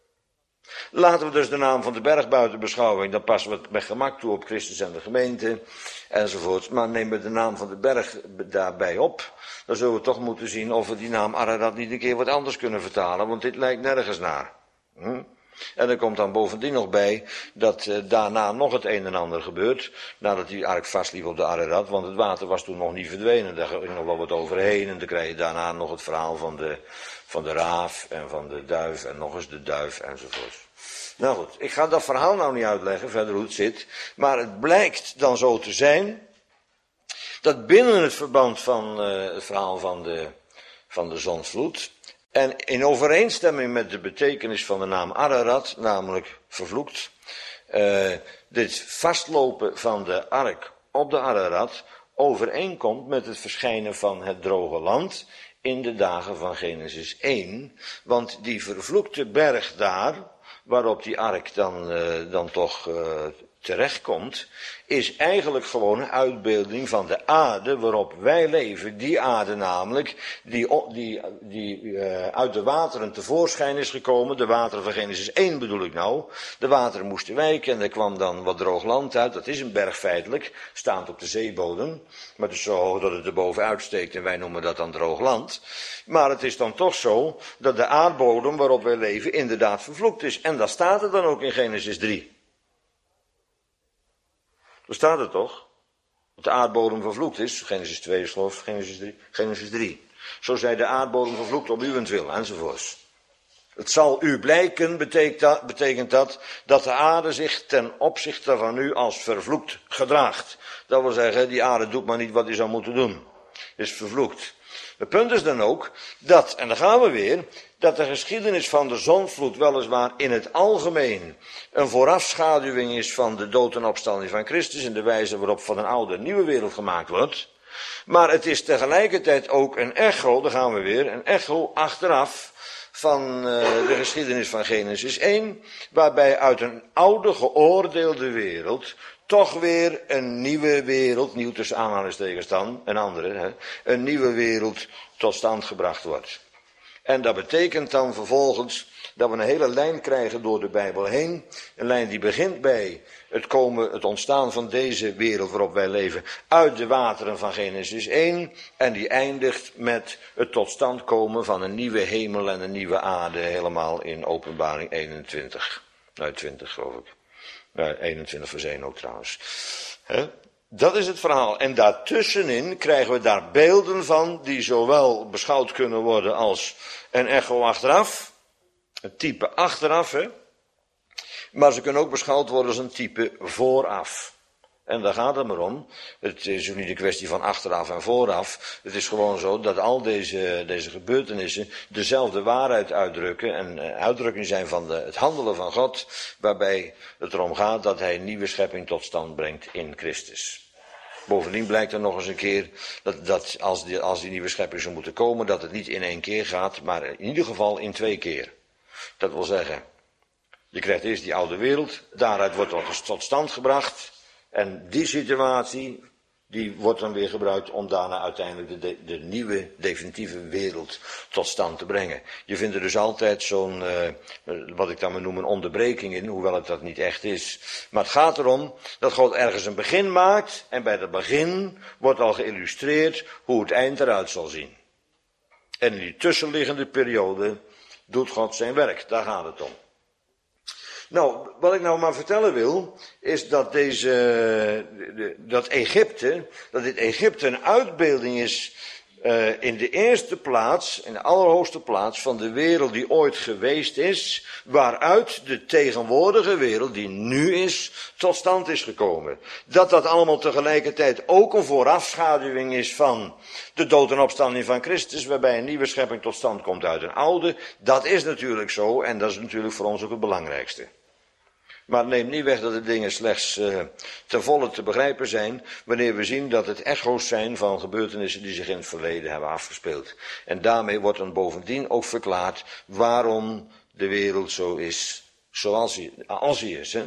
Speaker 1: Laten we dus de naam van de berg buiten beschouwing, dan passen we het met gemak toe op Christus en de gemeente, enzovoort. Maar nemen we de naam van de berg daarbij op, dan zullen we toch moeten zien of we die naam Ararat niet een keer wat anders kunnen vertalen, want dit lijkt nergens naar. Hm? En er komt dan bovendien nog bij dat uh, daarna nog het een en ander gebeurt, nadat die ark vastliep op de Ararat, want het water was toen nog niet verdwenen, daar ging nog wel wat overheen en dan krijg je daarna nog het verhaal van de, van de raaf en van de duif en nog eens de duif enzovoort. Nou goed, ik ga dat verhaal nou niet uitleggen, verder hoe het zit, maar het blijkt dan zo te zijn dat binnen het verband van uh, het verhaal van de, van de zondvloed en in overeenstemming met de betekenis van de naam Ararat, namelijk vervloekt, uh, dit vastlopen van de ark op de Ararat overeenkomt met het verschijnen van het droge land in de dagen van Genesis één. Want die vervloekte berg daar, waarop die ark dan, uh, dan toch uh, terechtkomt, is eigenlijk gewoon een uitbeelding van de aarde waarop wij leven. Die aarde namelijk, die, die, die uh, uit de wateren tevoorschijn is gekomen. De wateren van Genesis één bedoel ik nou. De wateren moesten wijken en er kwam dan wat droog land uit. Dat is een berg feitelijk, staand op de zeebodem. Maar het is zo hoog dat het er bovenuit steekt en wij noemen dat dan droog land. Maar het is dan toch zo dat de aardbodem waarop wij leven inderdaad vervloekt is. En dat staat er dan ook in Genesis drie. Daar staat het toch? Dat de aardbodem vervloekt is. Genesis twee is geloof ik, Genesis drie. Genesis drie. Zo zij de aardbodem vervloekt om uwentwil, enzovoorts. Het zal u blijken, betekent dat, betekent dat, dat de aarde zich ten opzichte van u als vervloekt gedraagt. Dat wil zeggen, die aarde doet maar niet wat hij zou moeten doen. Is vervloekt. Het punt is dan ook dat, en dan gaan we weer, dat de geschiedenis van de zondvloed weliswaar in het algemeen een voorafschaduwing is van de dood en opstanding van Christus en de wijze waarop van een oude en nieuwe wereld gemaakt wordt. Maar het is tegelijkertijd ook een echo, daar gaan we weer, een echo achteraf van uh, de geschiedenis van Genesis één, waarbij uit een oude geoordeelde wereld toch weer een nieuwe wereld, nieuw tussen aanhalingstekens dan, een andere, hè, een nieuwe wereld tot stand gebracht wordt. En dat betekent dan vervolgens dat we een hele lijn krijgen door de Bijbel heen. Een lijn die begint bij het komen, het ontstaan van deze wereld waarop wij leven uit de wateren van Genesis één. En die eindigt met het tot stand komen van een nieuwe hemel en een nieuwe aarde, helemaal in Openbaring eenentwintig. Nou, twintig geloof ik. Ja, eenentwintig vers één ook trouwens. He? Dat is het verhaal. En daartussenin krijgen we daar beelden van die zowel beschouwd kunnen worden als een echo achteraf. Een type achteraf, hè. Maar ze kunnen ook beschouwd worden als een type vooraf. En daar gaat het maar om. Het is ook niet een kwestie van achteraf en vooraf. Het is gewoon zo dat al deze, deze gebeurtenissen dezelfde waarheid uitdrukken. En uitdrukking zijn van de, het handelen van God. Waarbij het erom gaat dat hij een nieuwe schepping tot stand brengt in Christus. Bovendien blijkt er nog eens een keer dat, dat als, die, als die nieuwe schepping zou moeten komen, dat het niet in één keer gaat, maar in ieder geval in twee keer. Dat wil zeggen, je krijgt eerst die oude wereld, daaruit wordt wat tot stand gebracht. En die situatie, die wordt dan weer gebruikt om daarna uiteindelijk de, de, de nieuwe definitieve wereld tot stand te brengen. Je vindt er dus altijd zo'n, uh, wat ik dan maar noem, een onderbreking in, hoewel het dat niet echt is. Maar het gaat erom dat God ergens een begin maakt en bij dat begin wordt al geïllustreerd hoe het eind eruit zal zien. En in die tussenliggende periode doet God zijn werk, daar gaat het om. Nou, wat ik nou maar vertellen wil, is dat deze, dat Egypte, dat dit Egypte een uitbeelding is uh, in de eerste plaats, in de allerhoogste plaats van de wereld die ooit geweest is, waaruit de tegenwoordige wereld die nu is, tot stand is gekomen. Dat dat allemaal tegelijkertijd ook een voorafschaduwing is van de dood en opstanding van Christus, waarbij een nieuwe schepping tot stand komt uit een oude, dat is natuurlijk zo en dat is natuurlijk voor ons ook het belangrijkste. Maar neem niet weg dat de dingen slechts uh, ten volle te begrijpen zijn, wanneer we zien dat het echo's zijn van gebeurtenissen die zich in het verleden hebben afgespeeld. En daarmee wordt dan bovendien ook verklaard waarom de wereld zo is, zoals hij, als hij is. Hè?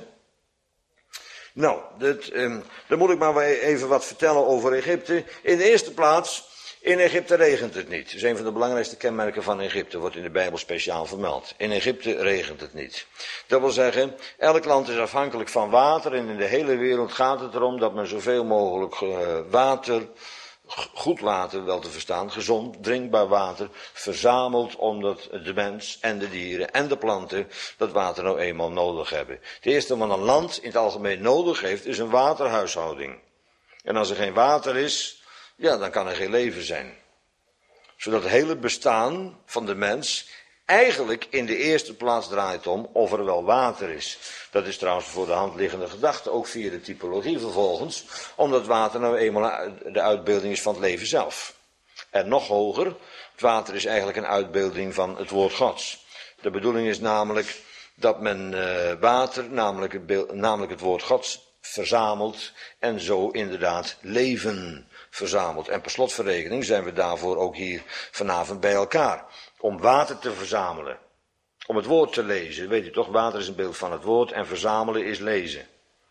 Speaker 1: Nou, dit, um, dan moet ik maar even wat vertellen over Egypte. In de eerste plaats, in Egypte regent het niet. Dat is een van de belangrijkste kenmerken van Egypte, wordt in de Bijbel speciaal vermeld. In Egypte regent het niet. Dat wil zeggen, elk land is afhankelijk van water en in de hele wereld gaat het erom dat men zoveel mogelijk uh, water, goed water wel te verstaan, gezond, drinkbaar water, verzamelt omdat de mens en de dieren en de planten dat water nou eenmaal nodig hebben. Het eerste wat een land in het algemeen nodig heeft is een waterhuishouding. En als er geen water is, ja, dan kan er geen leven zijn. Zodat het hele bestaan van de mens eigenlijk in de eerste plaats draait om of er wel water is. Dat is trouwens voor de hand liggende gedachte, ook via de typologie vervolgens, omdat water nou eenmaal de uitbeelding is van het leven zelf. En nog hoger, het water is eigenlijk een uitbeelding van het woord Gods. De bedoeling is namelijk dat men uh, water, namelijk het, beeld, namelijk het woord Gods, verzamelt en zo inderdaad leven verzameld. En per slotverrekening zijn we daarvoor ook hier vanavond bij elkaar. Om water te verzamelen. Om het woord te lezen. Weet u toch, water is een beeld van het woord en verzamelen is lezen.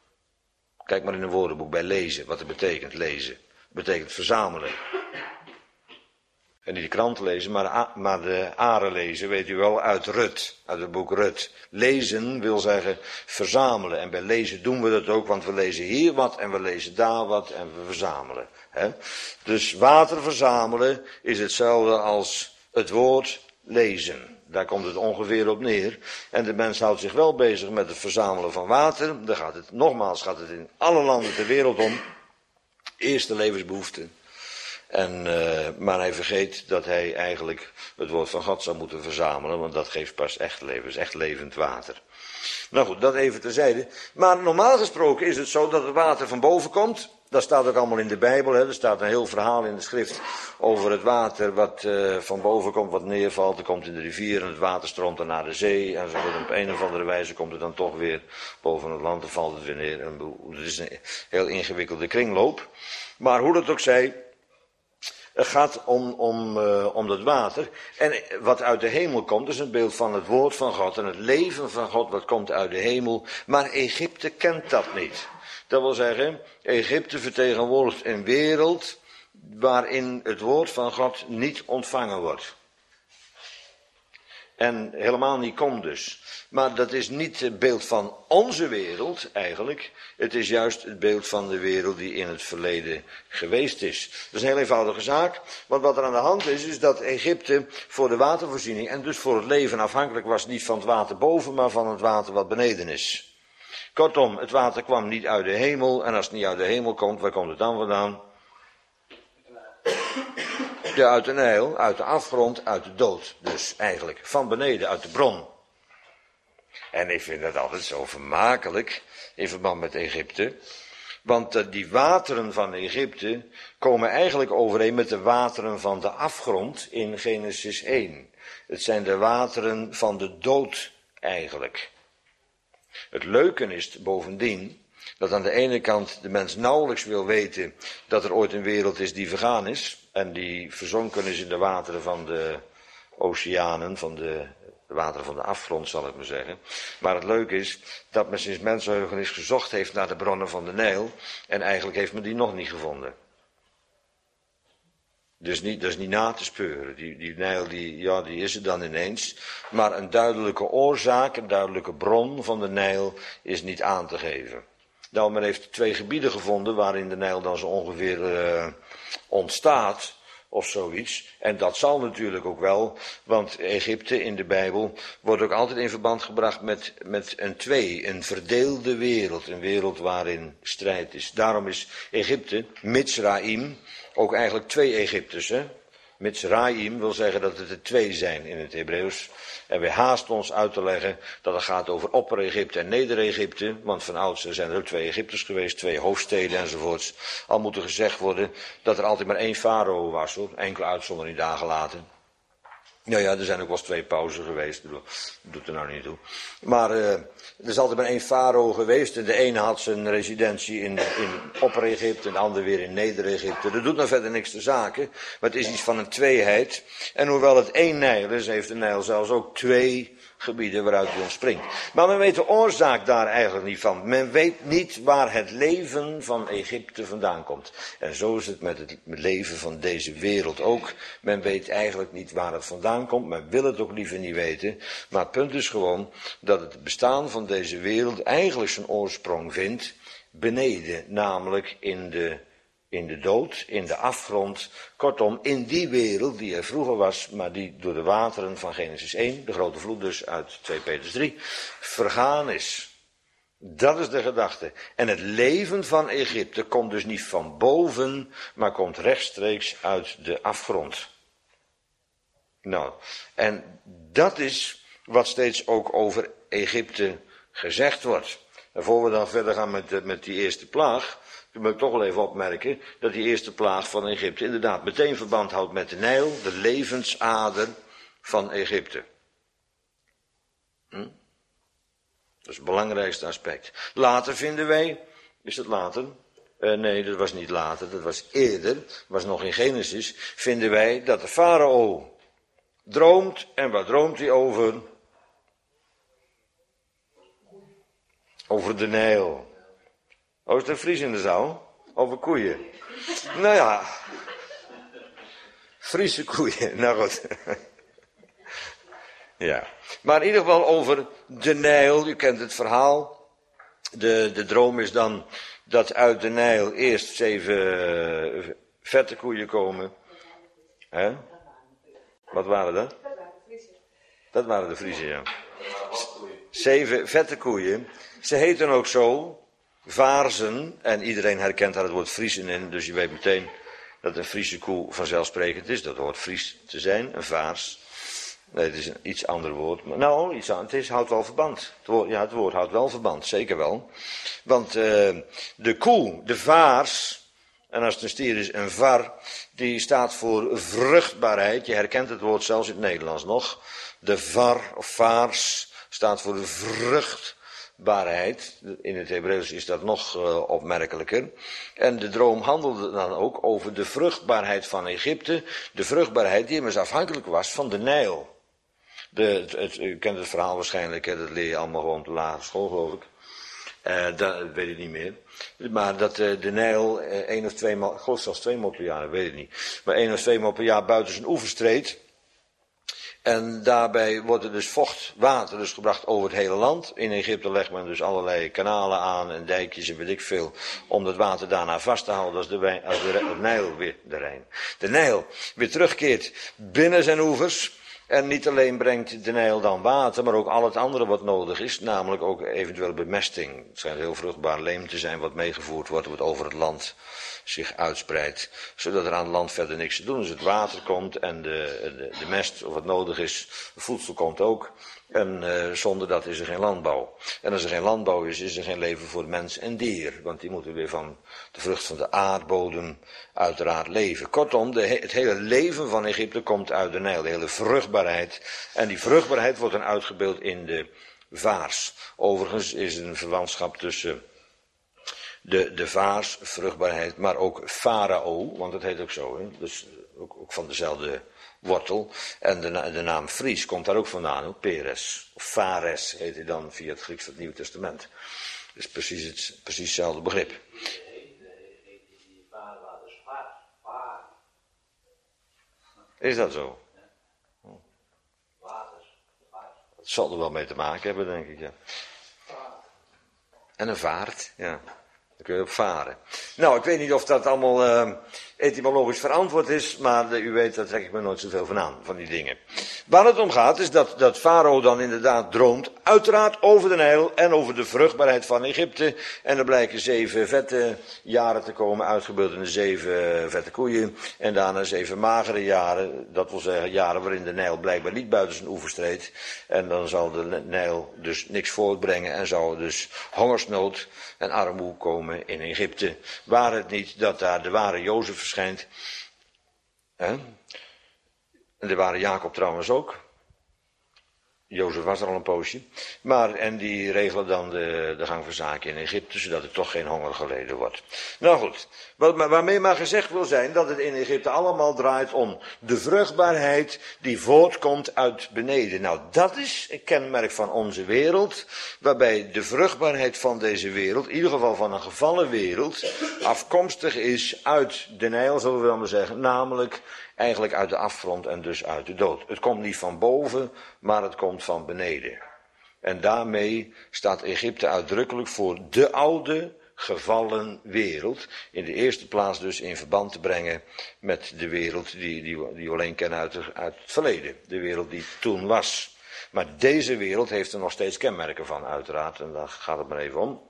Speaker 1: Kijk maar in een woordenboek bij lezen, wat het betekent lezen. Het betekent verzamelen. En niet de krant lezen, maar, maar de aren lezen, weet u wel, uit Rut, uit het boek Rut. Lezen wil zeggen verzamelen. En bij lezen doen we dat ook, want we lezen hier wat en we lezen daar wat en we verzamelen. He? Dus water verzamelen is hetzelfde als het woord lezen. Daar komt het ongeveer op neer. En de mens houdt zich wel bezig met het verzamelen van water. Daar gaat het, nogmaals gaat het in alle landen ter wereld om. Eerste levensbehoefte. En, uh, maar hij vergeet dat hij eigenlijk het woord van God zou moeten verzamelen, want dat geeft pas echt leven, is echt levend water. Nou goed, dat even terzijde. Maar normaal gesproken is het zo dat het water van boven komt. Dat staat ook allemaal in de Bijbel. Hè. Er staat een heel verhaal in de schrift over het water wat uh, van boven komt, wat neervalt. Er komt in de rivier en het water stroomt dan naar de zee. En zo op een of andere wijze komt het dan toch weer boven het land en valt het weer neer. En het is een heel ingewikkelde kringloop. Maar hoe dat ook zij, het gaat om, om, uh, om dat water. En wat uit de hemel komt, is een beeld van het woord van God. En het leven van God, wat komt uit de hemel. Maar Egypte kent dat niet. Dat wil zeggen, Egypte vertegenwoordigt een wereld waarin het woord van God niet ontvangen wordt. En helemaal niet komt dus. Maar dat is niet het beeld van onze wereld eigenlijk. Het is juist het beeld van de wereld die in het verleden geweest is. Dat is een heel eenvoudige zaak. Want wat er aan de hand is, is dat Egypte voor de watervoorziening en dus voor het leven afhankelijk was niet van het water boven, maar van het water wat beneden is. Kortom, het water kwam niet uit de hemel. En als het niet uit de hemel komt, waar komt het dan vandaan? Ja, uit de Nijl, uit de afgrond, uit de dood. Dus eigenlijk van beneden, uit de bron. En ik vind dat altijd zo vermakelijk in verband met Egypte. Want uh, die wateren van Egypte komen eigenlijk overeen met de wateren van de afgrond in Genesis één. Het zijn de wateren van de dood eigenlijk. Het leuke is bovendien dat aan de ene kant de mens nauwelijks wil weten dat er ooit een wereld is die vergaan is. En die verzonken is in de wateren van de oceanen, van de wateren van de afgrond zal ik maar zeggen. Maar het leuke is dat men sinds mensenheugenis gezocht heeft naar de bronnen van de Nijl. En eigenlijk heeft men die nog niet gevonden. Dus niet, dat is niet na te speuren. Die, die Nijl die, ja, die is er dan ineens. Maar een duidelijke oorzaak, een duidelijke bron van de Nijl is niet aan te geven. Nou, men heeft twee gebieden gevonden waarin de Nijl dan zo ongeveer uh, ontstaat. Of zoiets. En dat zal natuurlijk ook wel, want Egypte in de Bijbel wordt ook altijd in verband gebracht met, met een twee, een verdeelde wereld. Een wereld waarin strijd is. Daarom is Egypte, Mitzraim, ook eigenlijk twee Egyptes. Hè? Mitzraim wil zeggen dat het er twee zijn in het Hebreeuws. En we haasten ons uit te leggen dat het gaat over Opper-Egypte en Neder-Egypte. Want van oudsher zijn er ook twee Egyptes geweest, twee hoofdsteden enzovoorts. Al moet er gezegd worden dat er altijd maar één farao was, hoor. Enkele uitzonderingen dagen later. Nou ja, er zijn ook wel eens twee pauzen geweest, dat doet er nou niet toe. Maar uh, er is altijd maar één farao geweest en de ene had zijn residentie in, in Opper-Egypte en de andere weer in Neder-Egypte. Dat doet nou verder niks te zaken, maar het is iets van een tweeheid. En hoewel het één Nijl is, heeft de Nijl zelfs ook twee gebieden waaruit hij ontspringt. Maar men weet de oorzaak daar eigenlijk niet van. Men weet niet waar het leven van Egypte vandaan komt. En zo is het met het leven van deze wereld ook. Men weet eigenlijk niet waar het vandaan komt. Men wil het ook liever niet weten. Maar het punt is gewoon dat het bestaan van deze wereld eigenlijk zijn oorsprong vindt beneden. Namelijk in de In de dood, in de afgrond, kortom in die wereld die er vroeger was, maar die door de wateren van Genesis één, de grote vloed dus uit twee Petrus drie, vergaan is. Dat is de gedachte. En het leven van Egypte komt dus niet van boven, maar komt rechtstreeks uit de afgrond. Nou, en dat is wat steeds ook over Egypte gezegd wordt. En voor we dan verder gaan met, de, met die eerste plaag, dan moet ik toch wel even opmerken dat die eerste plaag van Egypte inderdaad meteen verband houdt met de Nijl, de levensader van Egypte. Hm? Dat is het belangrijkste aspect. Later vinden wij, is dat later? Uh, nee, dat was niet later, dat was eerder, dat was nog in Genesis, vinden wij dat de farao droomt. En waar droomt hij over? Over de Nijl. Oh, is er een Fries in de zaal? Over koeien. Nou ja. Friese koeien, nou goed. Ja. Maar in ieder geval over de Nijl, u kent het verhaal. De, de droom is dan dat uit de Nijl eerst zeven vette koeien komen. Hè? Wat waren dat? Dat waren de Friesen, ja. Zeven vette koeien. Ze heten ook zo. Vaarzen, en iedereen herkent daar het woord Friesen in, dus je weet meteen dat een Friese koe vanzelfsprekend is. Dat hoort Fries te zijn, een vaars. Nee, het is een iets ander woord. Maar nou, iets aan, het is, houdt wel verband. Het woord, ja, het woord houdt wel verband, zeker wel. Want uh, de koe, de vaars, en als het een stier is, een var, die staat voor vruchtbaarheid. Je herkent het woord zelfs in het Nederlands nog. De var of vaars staat voor de vrucht. Waarheid. In het Hebreeuws is dat nog uh, opmerkelijker. En de droom handelde dan ook over de vruchtbaarheid van Egypte. De vruchtbaarheid die immers afhankelijk was van de Nijl. De, het, het, u kent het verhaal waarschijnlijk, hè, dat leer je allemaal gewoon op de lagere school, geloof ik. Uh, dat weet ik niet meer. Maar dat uh, de Nijl uh, één of twee maal, ik geloof zelfs twee maal per jaar, dat weet ik niet. Maar één of twee maal per jaar buiten zijn oevers treedt. En daarbij wordt er dus vocht, water dus gebracht over het hele land. In Egypte legt men dus allerlei kanalen aan en dijkjes en weet ik veel. Om dat water daarna vast te houden als de, wijn, als de, de Nijl weer, de Rijn. De Nijl weer terugkeert binnen zijn oevers. En niet alleen brengt de Nijl dan water, maar ook al het andere wat nodig is, namelijk ook eventueel bemesting. Het schijnt heel vruchtbaar leem te zijn wat meegevoerd wordt, wat over het land zich uitspreidt, zodat er aan het land verder niks te doen is. Het water komt en de, de, de mest, of wat nodig is, voedsel komt ook. En uh, zonder dat is er geen landbouw. En als er geen landbouw is, is er geen leven voor mens en dier. Want die moeten weer van de vrucht van de aardbodem uiteraard leven. Kortom, de, het hele leven van Egypte komt uit de Nijl. De hele vruchtbaarheid. En die vruchtbaarheid wordt dan uitgebeeld in de vaars. Overigens is er een verwantschap tussen de, de vaars, vruchtbaarheid, maar ook farao. Want dat heet ook zo. Hè? Dus ook, ook van dezelfde wortel. En de, de naam Fries komt daar ook vandaan, ook Peres. Of Fares heet hij dan via het Grieks van het Nieuwe Testament. Dus precies, het, precies hetzelfde begrip. Is dat zo? Dat zal er wel mee te maken hebben, denk ik, ja. En een vaart, ja. Daar kun je op varen. Nou, ik weet niet of dat allemaal uh, etymologisch verantwoord is, maar uh, u weet, daar trek ik me nooit zoveel van aan, van die dingen. Waar het om gaat, is dat, dat Farao dan inderdaad droomt, uiteraard over de Nijl en over de vruchtbaarheid van Egypte. En er blijken zeven vette jaren te komen, uitgebeeld in de zeven vette koeien. En daarna zeven magere jaren, dat wil zeggen jaren waarin de Nijl blijkbaar niet buiten zijn oevers treedt. En dan zal de Nijl dus niks voortbrengen en zal dus hongersnood en armoede komen in Egypte. Waar het niet dat daar de ware Jozef verschijnt. Hè? En de ware Jacob trouwens ook. Jozef was er al een poosje. Maar, en die regelen dan de, de gang van zaken in Egypte, zodat er toch geen honger geleden wordt. Nou goed, wat, waarmee maar gezegd wil zijn dat het in Egypte allemaal draait om de vruchtbaarheid die voortkomt uit beneden. Nou, dat is een kenmerk van onze wereld, waarbij de vruchtbaarheid van deze wereld, in ieder geval van een gevallen wereld, afkomstig is uit de Nijl, zullen we dan maar zeggen, namelijk eigenlijk uit de afgrond en dus uit de dood. Het komt niet van boven, maar het komt van beneden. En daarmee staat Egypte uitdrukkelijk voor de oude, gevallen wereld. In de eerste plaats dus in verband te brengen met de wereld die, die, die we alleen kennen uit, de, uit het verleden. De wereld die toen was. Maar deze wereld heeft er nog steeds kenmerken van, uiteraard. En daar gaat het maar even om.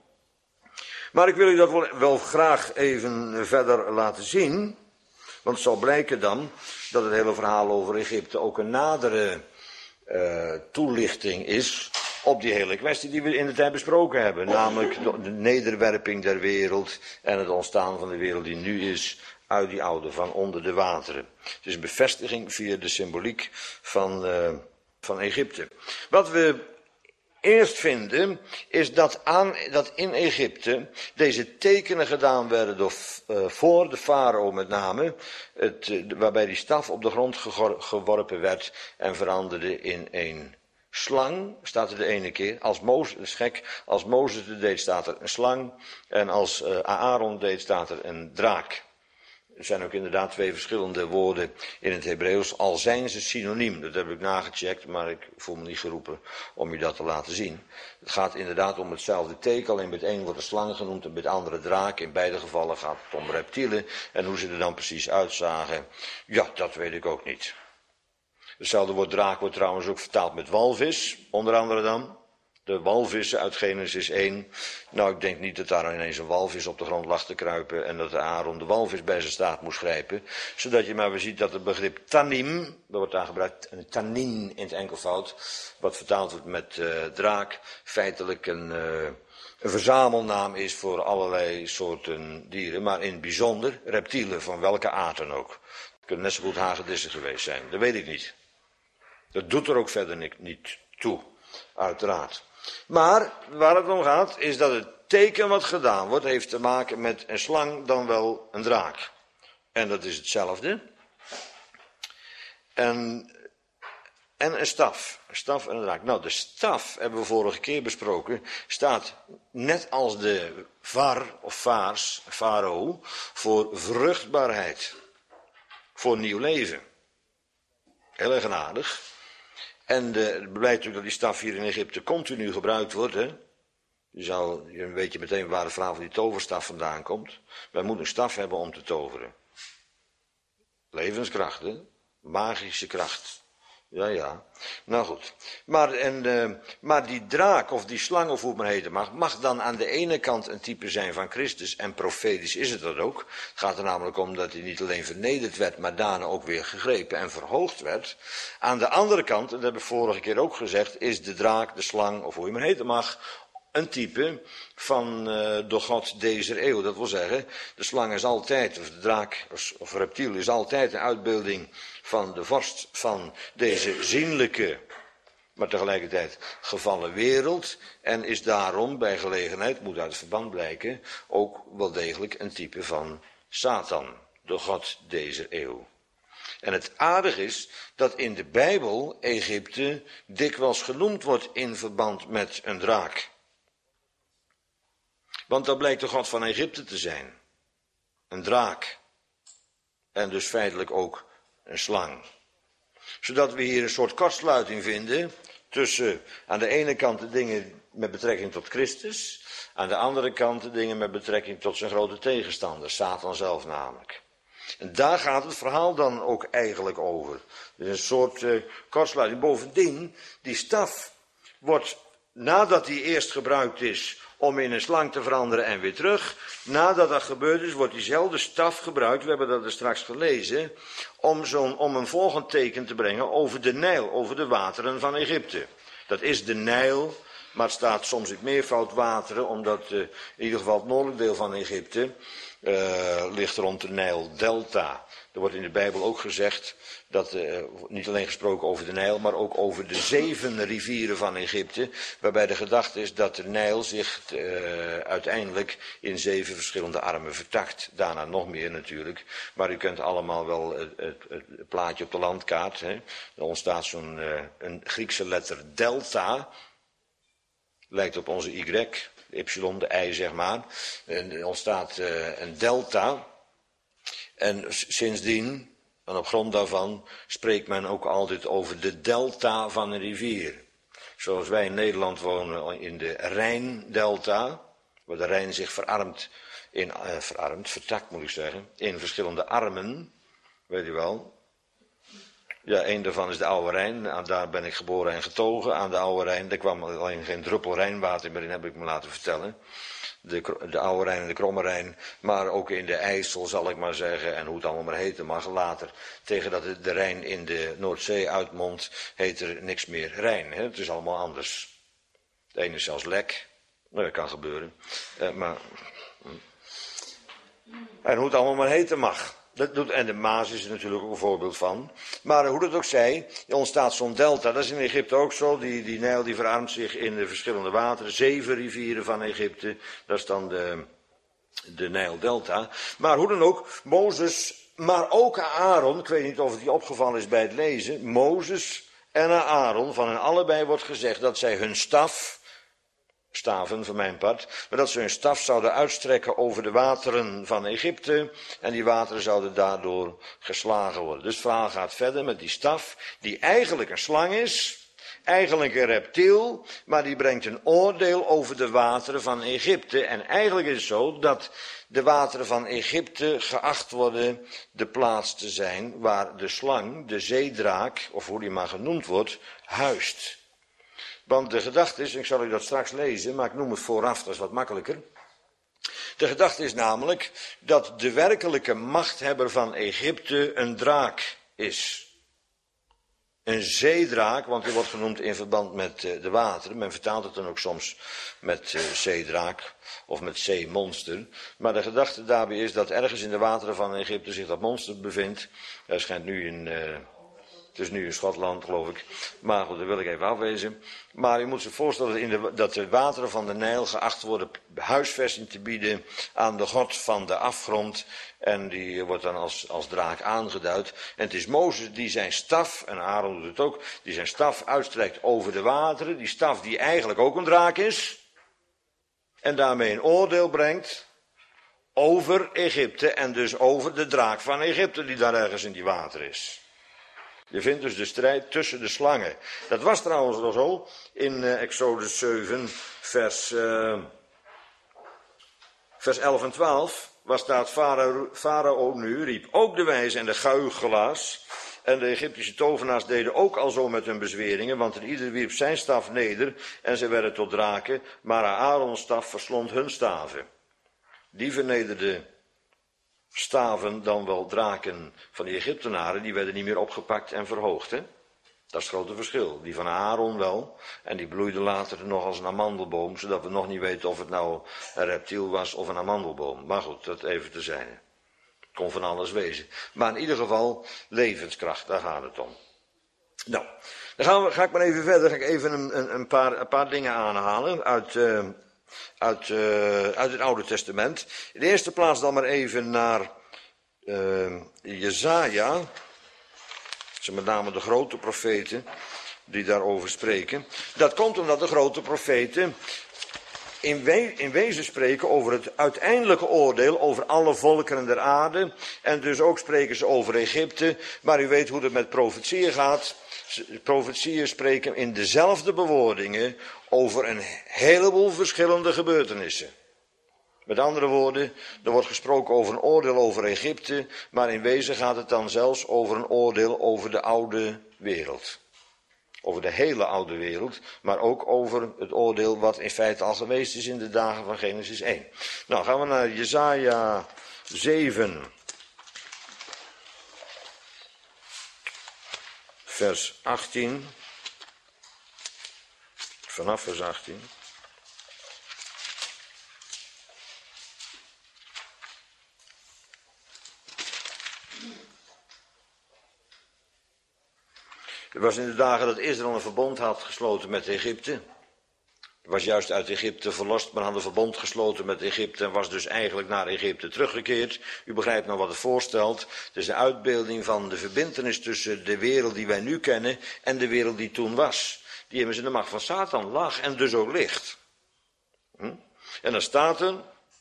Speaker 1: Maar ik wil u dat wel, wel graag even verder laten zien. Want het zal blijken dan dat het hele verhaal over Egypte ook een nadere uh, toelichting is op die hele kwestie die we in de tijd besproken hebben. Namelijk de nederwerping der wereld en het ontstaan van de wereld die nu is uit die oude, van onder de wateren. Het is een bevestiging via de symboliek van, uh, van Egypte. Wat we eerst vinden, is dat, aan, dat in Egypte deze tekenen gedaan werden door, uh, voor de farao met name, het, uh, waarbij die staf op de grond gegor, geworpen werd en veranderde in een slang, staat er de ene keer. Als Mozes, dat is gek, als Mozes het deed staat er een slang en als uh, Aaron het deed staat er een draak. Er zijn ook inderdaad twee verschillende woorden in het Hebreeuws, al zijn ze synoniem. Dat heb ik nagecheckt, maar ik voel me niet geroepen om u dat te laten zien. Het gaat inderdaad om hetzelfde teken, alleen met het een wordt de slang genoemd en met het andere draak. In beide gevallen gaat het om reptielen en hoe ze er dan precies uitzagen, ja, dat weet ik ook niet. Hetzelfde woord draak wordt trouwens ook vertaald met walvis, onder andere dan. De walvissen uit Genesis één. Nou, ik denk niet dat daar ineens een walvis op de grond lag te kruipen en dat Aaron de walvis bij zijn staart moest grijpen. Zodat je maar weer ziet dat het begrip tanim, dat wordt daar gebruikt, een tanin in het enkelvoud, wat vertaald wordt met uh, draak, feitelijk een, uh, een verzamelnaam is voor allerlei soorten dieren, maar in het bijzonder reptielen, van welke aard dan ook. Het kunnen net zo goed hagedissen geweest zijn, dat weet ik niet. Dat doet er ook verder niet toe, uiteraard. Maar waar het om gaat is dat het teken wat gedaan wordt heeft te maken met een slang dan wel een draak. En dat is hetzelfde. En, en een staf. Een staf en een draak. Nou, de staf, hebben we vorige keer besproken, staat net als de var of vaars, farao, voor vruchtbaarheid. Voor nieuw leven. Heel erg aardig. En uh, het blijkt natuurlijk dat die staf hier in Egypte continu gebruikt wordt. Hè? Je, zou, je weet je meteen waar de verhaal van die toverstaf vandaan komt. Wij moeten een staf hebben om te toveren. Levenskracht, hè? Magische kracht. Ja, ja. Nou goed. Maar, en, uh, maar die draak of die slang of hoe het maar heten mag, mag dan aan de ene kant een type zijn van Christus. En profetisch is het dat ook. Het gaat er namelijk om dat hij niet alleen vernederd werd, maar daarna ook weer gegrepen en verhoogd werd. Aan de andere kant, en dat heb ik vorige keer ook gezegd, is de draak, de slang of hoe je maar heten mag, een type van uh, de God deze eeuw. Dat wil zeggen, de slang is altijd, of de draak of reptiel is altijd een uitbeelding van de vorst van deze zienlijke, maar tegelijkertijd gevallen wereld. En is daarom bij gelegenheid, moet uit het verband blijken, ook wel degelijk een type van Satan. De God deze eeuw. En het aardige is dat in de Bijbel Egypte dikwijls genoemd wordt in verband met een draak. Want dat blijkt de God van Egypte te zijn. Een draak. En dus feitelijk ook een slang. Zodat we hier een soort kortsluiting vinden tussen aan de ene kant de dingen met betrekking tot Christus, aan de andere kant de dingen met betrekking tot zijn grote tegenstander, Satan zelf namelijk. En daar gaat het verhaal dan ook eigenlijk over. Het is een soort uh, kortsluiting. Bovendien, die staf wordt, nadat die eerst gebruikt is om in een slang te veranderen en weer terug, nadat dat gebeurd is, wordt diezelfde staf gebruikt, we hebben dat er straks gelezen, om, zo'n, om een volgend teken te brengen over de Nijl, over de wateren van Egypte. Dat is de Nijl, maar het staat soms in meervoud wateren, omdat uh, in ieder geval het noordelijk deel van Egypte uh, ligt rond de Nijldelta. Er wordt in de Bijbel ook gezegd, dat uh, niet alleen gesproken over de Nijl, maar ook over de zeven rivieren van Egypte, waarbij de gedachte is dat de Nijl zich uh, uiteindelijk in zeven verschillende armen vertakt. Daarna nog meer natuurlijk, maar u kent allemaal wel het, het, het plaatje op de landkaart. Hè. Er ontstaat zo'n uh, een Griekse letter delta, lijkt op onze Y, de Y, de I zeg maar. En er ontstaat uh, een delta. En sindsdien, en op grond daarvan, spreekt men ook altijd over de delta van een rivier. Zoals wij in Nederland wonen in de Rijndelta, waar de Rijn zich verarmt, in, uh, verarmt, vertakt moet ik zeggen, in verschillende armen, weet u wel. Ja, een daarvan is de Oude Rijn, daar ben ik geboren en getogen, aan de Oude Rijn. Daar kwam alleen geen druppel Rijnwater meer in, heb ik me laten vertellen. De, de Oude Rijn en de Kromme Rijn, maar ook in de IJssel zal ik maar zeggen, en hoe het allemaal maar heten mag, later, tegen dat de Rijn in de Noordzee uitmondt, heet er niks meer Rijn. Hè? Het is allemaal anders. De ene is zelfs lek, nou, dat kan gebeuren, uh, maar, en hoe het allemaal maar heten mag. Dat doet, en de Maas is er natuurlijk ook een voorbeeld van. Maar hoe dat ook zij, er ontstaat zo'n delta. Dat is in Egypte ook zo. Die, die Nijl die verarmt zich in de verschillende wateren. Zeven rivieren van Egypte. Dat is dan de, de Nijldelta. Maar hoe dan ook, Mozes, maar ook Aaron. Ik weet niet of het je opgevallen is bij het lezen. Mozes en Aaron, van hen allebei wordt gezegd dat zij hun staf, staven van mijn part, maar dat ze hun staf zouden uitstrekken over de wateren van Egypte en die wateren zouden daardoor geslagen worden. Dus het verhaal gaat verder met die staf, die eigenlijk een slang is, eigenlijk een reptiel, maar die brengt een oordeel over de wateren van Egypte. En eigenlijk is het zo dat de wateren van Egypte geacht worden de plaats te zijn waar de slang, de zeedraak, of hoe die maar genoemd wordt, huist. Want de gedachte is, ik zal u dat straks lezen, maar ik noem het vooraf, dat is wat makkelijker. De gedachte is namelijk dat de werkelijke machthebber van Egypte een draak is. Een zeedraak, want die wordt genoemd in verband met de wateren. Men vertaalt het dan ook soms met zeedraak of met zeemonster. Maar de gedachte daarbij is dat ergens in de wateren van Egypte zich dat monster bevindt. Hij schijnt nu in... Uh, Het is nu in Schotland, geloof ik. Maar goed, dat wil ik even afwezen. Maar je moet zich voorstellen in de, dat de wateren van de Nijl geacht worden huisvesting te bieden aan de God van de afgrond. En die wordt dan als, als draak aangeduid. En het is Mozes die zijn staf, en Aaron doet het ook, die zijn staf uitstrekt over de wateren. Die staf die eigenlijk ook een draak is. En daarmee een oordeel brengt over Egypte en dus over de draak van Egypte die daar ergens in die water is. Je vindt dus de strijd tussen de slangen. Dat was trouwens al zo in uh, Exodus zeven, vers, uh, vers elf en twaalf. Waar staat Farao nu, riep ook de wijze en de goochelaars En de Egyptische tovenaars deden ook al zo met hun bezweringen, want een ieder wierp zijn staf neder en ze werden tot draken, maar Aarons staf verslond hun staven. Die vernederde staven, dan wel draken van de Egyptenaren, die werden niet meer opgepakt en verhoogd. Hè? Dat is het grote verschil. Die van Aaron wel, en die bloeide later nog als een amandelboom, zodat we nog niet weten of het nou een reptiel was of een amandelboom. Maar goed, dat even terzijde. Kon van alles wezen. Maar in ieder geval, levenskracht, daar gaat het om. Nou, dan gaan we, ga ik maar even verder. Ga ik even een, een, een, paar, een paar dingen aanhalen uit, uh, uit, uh, uit het Oude Testament. In de eerste plaats dan maar even naar uh, Jesaja. Het zijn met name de grote profeten die daarover spreken. Dat komt omdat de grote profeten in, we, in wezen spreken over het uiteindelijke oordeel over alle volkeren der aarde. En dus ook spreken ze over Egypte. Maar u weet hoe het met profetieën gaat. Profetieën spreken in dezelfde bewoordingen over een heleboel verschillende gebeurtenissen. Met andere woorden, er wordt gesproken over een oordeel over Egypte, maar in wezen gaat het dan zelfs over een oordeel over de oude wereld. Over de hele oude wereld, maar ook over het oordeel wat in feite al geweest is in de dagen van Genesis één. Nou, gaan we naar Jesaja zeven. Vers achttien. Vanaf vers achttien. Het was in de dagen dat Israël een verbond had gesloten met Egypte. Het was juist uit Egypte verlost, maar had een verbond gesloten met Egypte en was dus eigenlijk naar Egypte teruggekeerd. U begrijpt nou wat het voorstelt. Het is een uitbeelding van de verbintenis tussen de wereld die wij nu kennen en de wereld die toen was. Die immers in de macht van Satan lag en dus ook ligt. Hm? En dan staat er,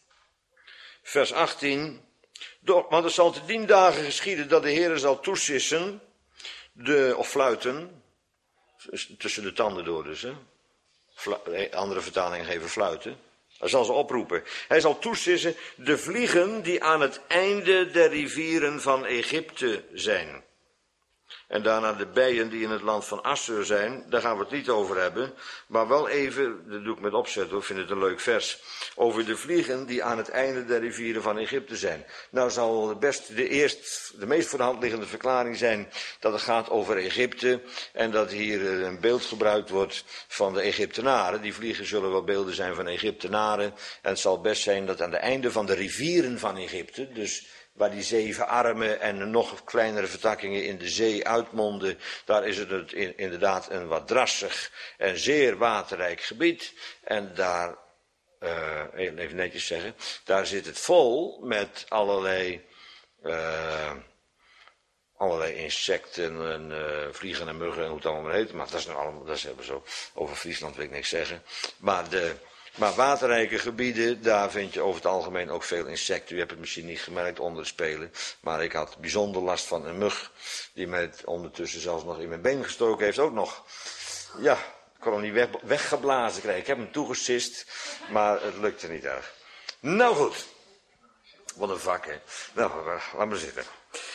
Speaker 1: vers achttien, door, want het zal te dien dagen geschieden dat de Heere zal toesissen, de, of fluiten, tussen de tanden door dus, hè. Andere vertalingen geven fluiten. Hij zal ze oproepen. Hij zal toesissen de vliegen die aan het einde der rivieren van Egypte zijn. En daarna de bijen die in het land van Assur zijn. Daar gaan we het niet over hebben. Maar wel even, dat doe ik met opzet hoor, ik vind het een leuk vers. Over de vliegen die aan het einde der rivieren van Egypte zijn. Nou zal best de, eerst, de meest voor de hand liggende verklaring zijn dat het gaat over Egypte. En dat hier een beeld gebruikt wordt van de Egyptenaren. Die vliegen zullen wel beelden zijn van Egyptenaren. En het zal best zijn dat aan het einde van de rivieren van Egypte, dus waar die zeven armen en nog kleinere vertakkingen in de zee uitmonden, daar is het inderdaad een wat drassig en zeer waterrijk gebied. En daar, uh, even netjes zeggen, daar zit het vol met allerlei, uh, allerlei insecten en uh, vliegen en muggen en hoe het allemaal heet. Maar dat is nou allemaal, dat is hebben zo. Over Friesland wil ik niks zeggen. Maar de... Maar waterrijke gebieden, daar vind je over het algemeen ook veel insecten. U hebt het misschien niet gemerkt onder het spelen. Maar ik had bijzonder last van een mug. Die mij ondertussen zelfs nog in mijn been gestoken heeft. Ook nog. Ja, ik kon hem niet weg, weggeblazen krijgen. Ik heb hem toegesist. Maar het lukte niet erg. Nou goed. Wat een vak, hè. Nou, laat maar zitten.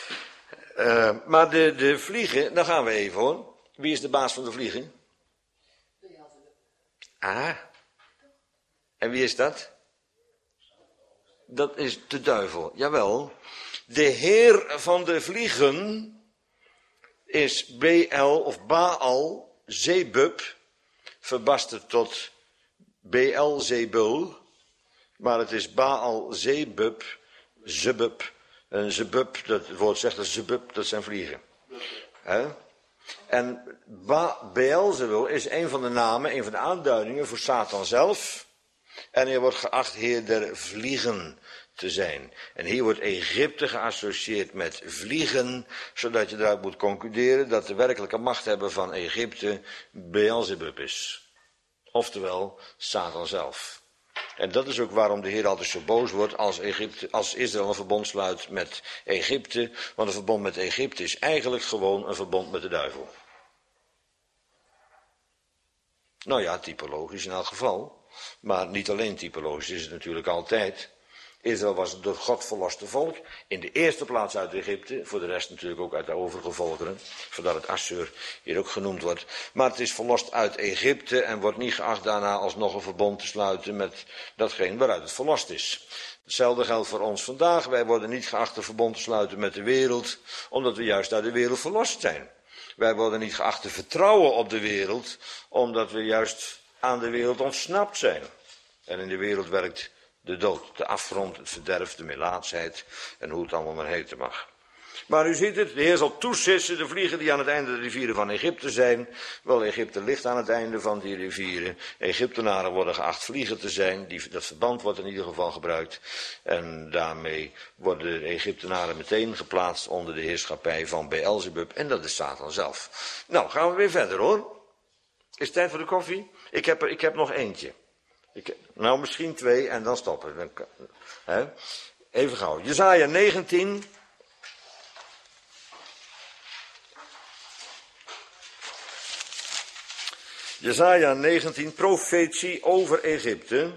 Speaker 1: Uh, maar de, de vliegen, daar gaan we even hoor. Wie is de baas van de vliegen? Ah. En wie is dat? Dat is de duivel, jawel. De heer van de vliegen is B L of Baal Zebub, verbasterd tot B L Zebul, maar het is Baal Zebub, Zebub, en Zebub, dat het woord zegt dat Zebub, dat zijn vliegen. He? En Beelzebul is een van de namen, een van de aanduidingen voor Satan zelf. En hij wordt geacht heer der vliegen te zijn. En hier wordt Egypte geassocieerd met vliegen, zodat je daaruit moet concluderen dat de werkelijke machthebber van Egypte Beelzebub is. Oftewel Satan zelf. En dat is ook waarom de Heer altijd zo boos wordt als, Egypte, als Israël een verbond sluit met Egypte. Want een verbond met Egypte is eigenlijk gewoon een verbond met de duivel. Nou ja, typologisch in elk geval. Maar niet alleen typologisch is het natuurlijk altijd. Israël was het door God verloste volk. In de eerste plaats uit Egypte. Voor de rest natuurlijk ook uit de overige volkeren. Vandaar dat Assur hier ook genoemd wordt. Maar het is verlost uit Egypte. En wordt niet geacht daarna alsnog een verbond te sluiten met datgene waaruit het verlost is. Hetzelfde geldt voor ons vandaag. Wij worden niet geacht een verbond te sluiten met de wereld. Omdat we juist uit de wereld verlost zijn. Wij worden niet geacht te vertrouwen op de wereld. Omdat we juist aan de wereld ontsnapt zijn. En in de wereld werkt de dood, de afgrond, het verderf, de melaatsheid en hoe het allemaal maar heten mag. Maar u ziet het, de Heer zal toesissen de vliegen die aan het einde de rivieren van Egypte zijn. Wel, Egypte ligt aan het einde van die rivieren. Egyptenaren worden geacht vliegen te zijn. Die, dat verband wordt in ieder geval gebruikt. En daarmee worden de Egyptenaren meteen geplaatst onder de heerschappij van Beelzebub. En dat is Satan zelf. Nou, gaan we weer verder hoor. Is het tijd voor de koffie? Ik heb er, ik heb nog eentje. Ik, nou, misschien twee en dan stoppen. Dan, hè? Even gauw. Jesaja negentien. Jesaja negentien, profetie over Egypte.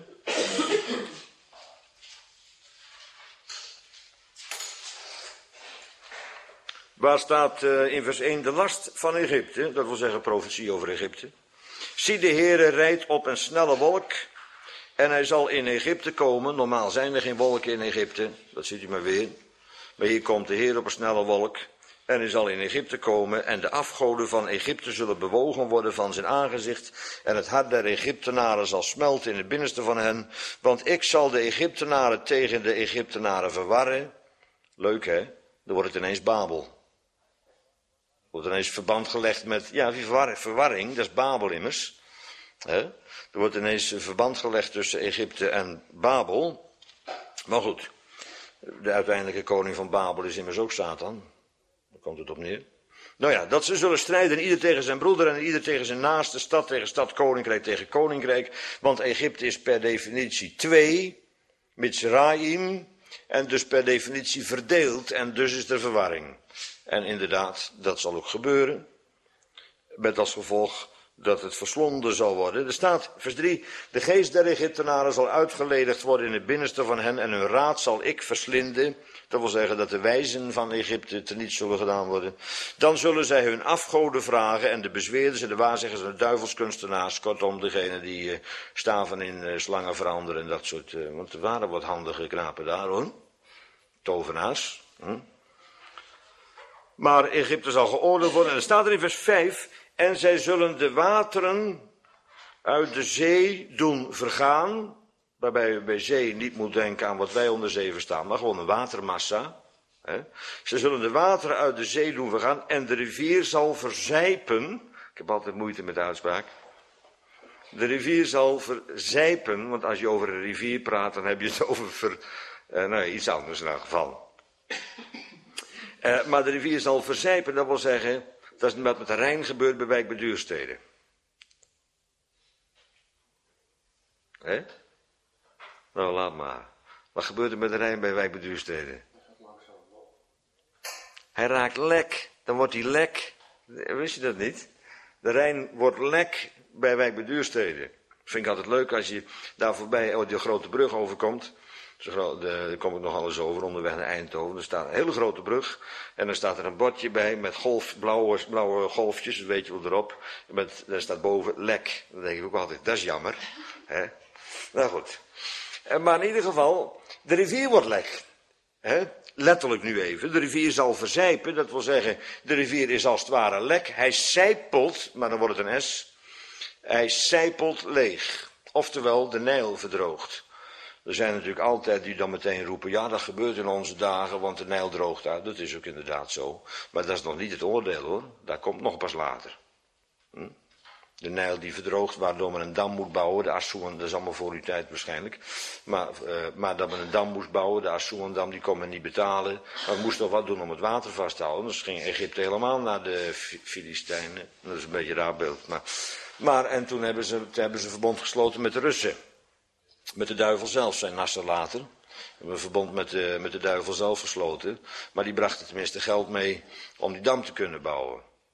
Speaker 1: Waar staat uh, in vers één de last van Egypte, dat wil zeggen profetie over Egypte. Zie, de Heere rijdt op een snelle wolk en hij zal in Egypte komen. Normaal zijn er geen wolken in Egypte, dat ziet u maar weer. Maar hier komt de Heer op een snelle wolk en hij zal in Egypte komen en de afgoden van Egypte zullen bewogen worden van zijn aangezicht. En het hart der Egyptenaren zal smelten in het binnenste van hen. Want ik zal de Egyptenaren tegen de Egyptenaren verwarren. Leuk hè, dan wordt het ineens Babel. Er wordt ineens verband gelegd met, ja, die verwarring, dat is Babel immers. He? Er wordt ineens een verband gelegd tussen Egypte en Babel. Maar goed, de uiteindelijke koning van Babel is immers ook Satan. Daar komt het op neer. Nou ja, dat ze zullen strijden, ieder tegen zijn broeder en ieder tegen zijn naaste, stad tegen stad, koninkrijk tegen koninkrijk. Want Egypte is per definitie twee, Mitzraïm, en dus per definitie verdeeld en dus is er verwarring. En inderdaad, dat zal ook gebeuren. Met als gevolg dat het verslonden zal worden. Er staat, vers drie, de geest der Egyptenaren zal uitgeledigd worden in het binnenste van hen en hun raad zal ik verslinden. Dat wil zeggen dat de wijzen van Egypte teniet zullen gedaan worden. Dan zullen zij hun afgoden vragen en de bezweerders en de waarzeggers en de duivelskunstenaars. Kortom, degene die uh, staven in uh, slangen veranderen en dat soort. Uh, want er waren wat handige knapen daar hoor. Tovenaars. Hm? Maar Egypte zal geoordeeld worden. En er staat er in vers vijf. En zij zullen de wateren uit de zee doen vergaan. Waarbij u bij zee niet moet denken aan wat wij onder zee verstaan. Maar gewoon een watermassa. Hè. Ze zullen de wateren uit de zee doen vergaan. En de rivier zal verzijpen. Ik heb altijd moeite met de uitspraak. De rivier zal verzijpen. Want als je over een rivier praat, dan heb je het over ver, uh, nou, iets anders in elk geval. Uh, maar de rivier zal verzijpen, dat wil zeggen, dat is wat met de Rijn gebeurt bij Wijk bij Duurstede. Hé? Nou, laat maar. Wat gebeurt er met de Rijn bij Wijk bij Duurstede? Hij raakt lek, dan wordt hij lek. Wist je dat niet? De Rijn wordt lek bij Wijk bij Duurstede. Vind ik altijd leuk als je daar voorbij oh, die grote brug overkomt. Daar kom ik nog alles over onderweg naar Eindhoven. Er staat een hele grote brug. En dan staat er een bordje bij met golf, blauwe, blauwe golfjes. Dat weet je wel erop. En met, daar staat boven lek. Dan denk ik ook altijd, dat is jammer. Hè? Nou goed. Maar in ieder geval, de rivier wordt lek. Hè? Letterlijk nu even. De rivier zal verzijpen. Dat wil zeggen, de rivier is als het ware lek. Hij sijpelt, maar dan wordt het een S. Hij sijpelt leeg. Oftewel, de Nijl verdroogt. Er zijn natuurlijk altijd die dan meteen roepen, ja dat gebeurt in onze dagen, want de Nijl droogt uit. Dat is ook inderdaad zo. Maar dat is nog niet het oordeel hoor, dat komt nog pas later. Hm? De Nijl die verdroogt, waardoor men een dam moet bouwen, de Assuan, dat is allemaal voor uw tijd waarschijnlijk. Maar, uh, maar dat men een dam moest bouwen, de Assuan-dam, die kon men niet betalen. Maar men moest nog wat doen om het water vast te houden. Dus ging Egypte helemaal naar de Filistijnen. Dat is een beetje een raar beeld. Maar, maar en toen hebben ze, toen hebben ze een verbond gesloten met de Russen. Met de duivel zelf, zijn Nasser later. We hebben een verbond met de, met de duivel zelf gesloten. Maar die brachten tenminste geld mee om die dam te kunnen bouwen.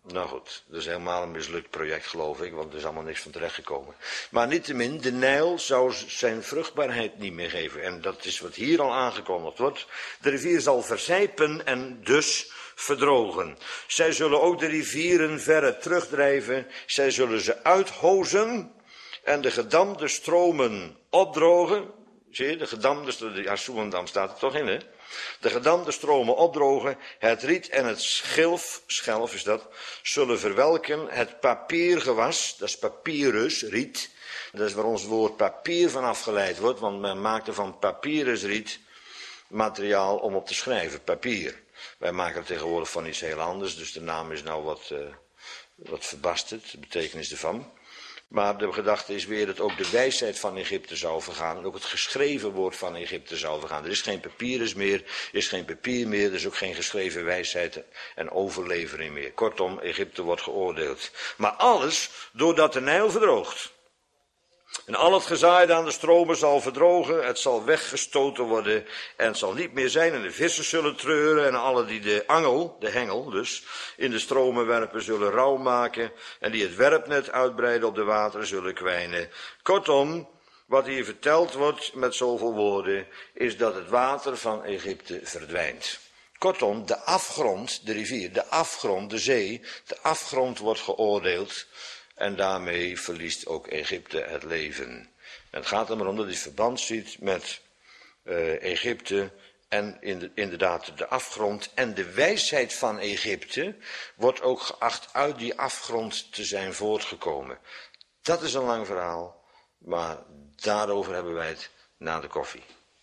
Speaker 1: Nou goed, dat is helemaal een mislukt project geloof ik, want er is allemaal niks van terechtgekomen. Maar niettemin, de Nijl zou zijn vruchtbaarheid niet meer geven. En dat is wat hier al aangekondigd wordt. De rivier zal verzijpen en dus verdrogen. Zij zullen ook de rivieren verre terugdrijven. Zij zullen ze uithozen en de gedamde stromen opdrogen. Zie je, de gedamde stromen, ja, Soelendam staat er toch in, hè? De gedamde stromen opdrogen, het riet en het schilf, schelf is dat, zullen verwelken, het papiergewas, dat is papyrus, riet, dat is waar ons woord papier van afgeleid wordt, want men maakte van papyrusriet materiaal om op te schrijven, papier. Wij maken er tegenwoordig van iets heel anders, dus de naam is nou wat, uh, wat verbasterd, de betekenis ervan. Maar de gedachte is weer dat ook de wijsheid van Egypte zou vergaan. En ook het geschreven woord van Egypte zou vergaan. Er is geen papyrus meer, er is geen papier meer, er is ook geen geschreven wijsheid en overlevering meer. Kortom, Egypte wordt geoordeeld. Maar alles doordat de Nijl verdroogt. En al het gezaaide aan de stromen zal verdrogen, het zal weggestoten worden en het zal niet meer zijn. En de vissen zullen treuren en alle die de angel, de hengel dus, in de stromen werpen zullen rouw maken. En die het werpnet uitbreiden op de wateren zullen kwijnen. Kortom, wat hier verteld wordt met zoveel woorden, is dat het water van Egypte verdwijnt. Kortom, de afgrond, de rivier, de afgrond, de zee, de afgrond wordt geoordeeld. En daarmee verliest ook Egypte het leven. En het gaat er maar om dat hij verband ziet met uh, Egypte en in de, inderdaad de afgrond. En de wijsheid van Egypte wordt ook geacht uit die afgrond te zijn voortgekomen. Dat is een lang verhaal, maar daarover hebben wij het na de koffie.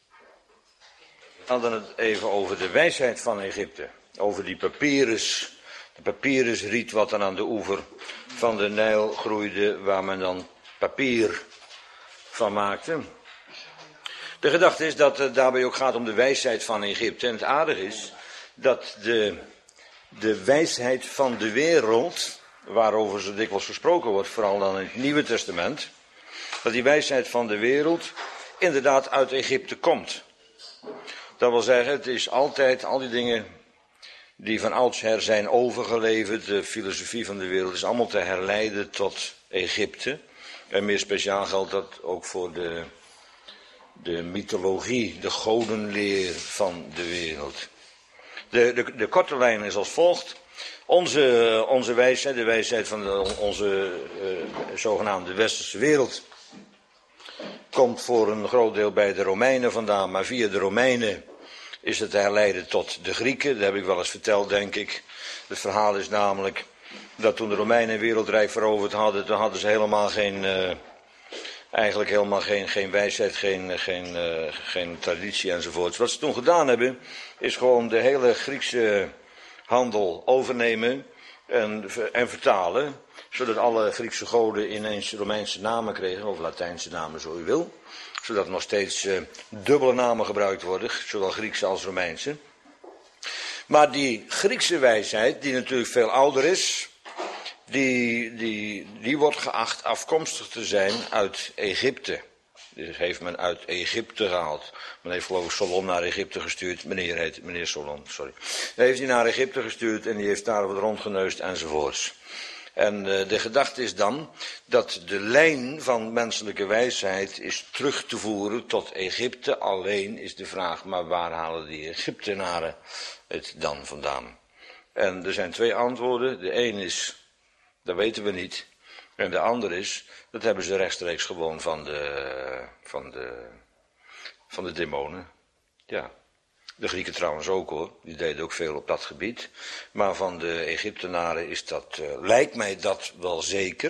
Speaker 1: We hadden het even over de wijsheid van Egypte, over die papyrus. De papyrusriet wat dan aan de oever van de Nijl groeide, waar men dan papier van maakte. De gedachte is dat het daarbij ook gaat om de wijsheid van Egypte. En het aardige is dat de, de wijsheid van de wereld, waarover zo dikwijls gesproken wordt, vooral dan in het Nieuwe Testament, dat die wijsheid van de wereld inderdaad uit Egypte komt. Dat wil zeggen, het is altijd al die dingen die van oudsher zijn overgeleverd, de filosofie van de wereld, is allemaal te herleiden tot Egypte. En meer speciaal geldt dat ook voor de, de mythologie, de godenleer van de wereld. De, de, de korte lijn is als volgt. Onze, onze wijsheid, de wijsheid van de, onze uh, zogenaamde westerse wereld, komt voor een groot deel bij de Romeinen vandaan, maar via de Romeinen is het te herleiden tot de Grieken. Dat heb ik wel eens verteld, denk ik. Het verhaal is namelijk dat toen de Romeinen een wereldrijk veroverd hadden, toen hadden ze helemaal geen, uh, eigenlijk helemaal geen, geen wijsheid, geen, geen, uh, geen traditie enzovoort. Wat ze toen gedaan hebben, is gewoon de hele Griekse handel overnemen en, en vertalen, zodat alle Griekse goden ineens Romeinse namen kregen, of Latijnse namen, zo u wil. Zodat nog steeds uh, dubbele namen gebruikt worden, zowel Griekse als Romeinse. Maar die Griekse wijsheid, die natuurlijk veel ouder is, die, die, die wordt geacht afkomstig te zijn uit Egypte. Dus heeft men uit Egypte gehaald. Men heeft geloof ik Solon naar Egypte gestuurd. Meneer heet, meneer Solon, sorry. Hij heeft hij naar Egypte gestuurd en die heeft daar wat rondgeneust enzovoorts. En uh, de gedachte is dan dat de lijn van menselijke wijsheid is terug te voeren tot Egypte. Alleen is de vraag, maar waar halen die Egyptenaren het dan vandaan? En er zijn twee antwoorden. De een is, dat weten we niet. En de andere is, dat hebben ze rechtstreeks gewoon van de, van de, van de demonen. Ja. De Grieken trouwens ook hoor, die deden ook veel op dat gebied. Maar van de Egyptenaren is dat, uh, lijkt mij dat wel zeker.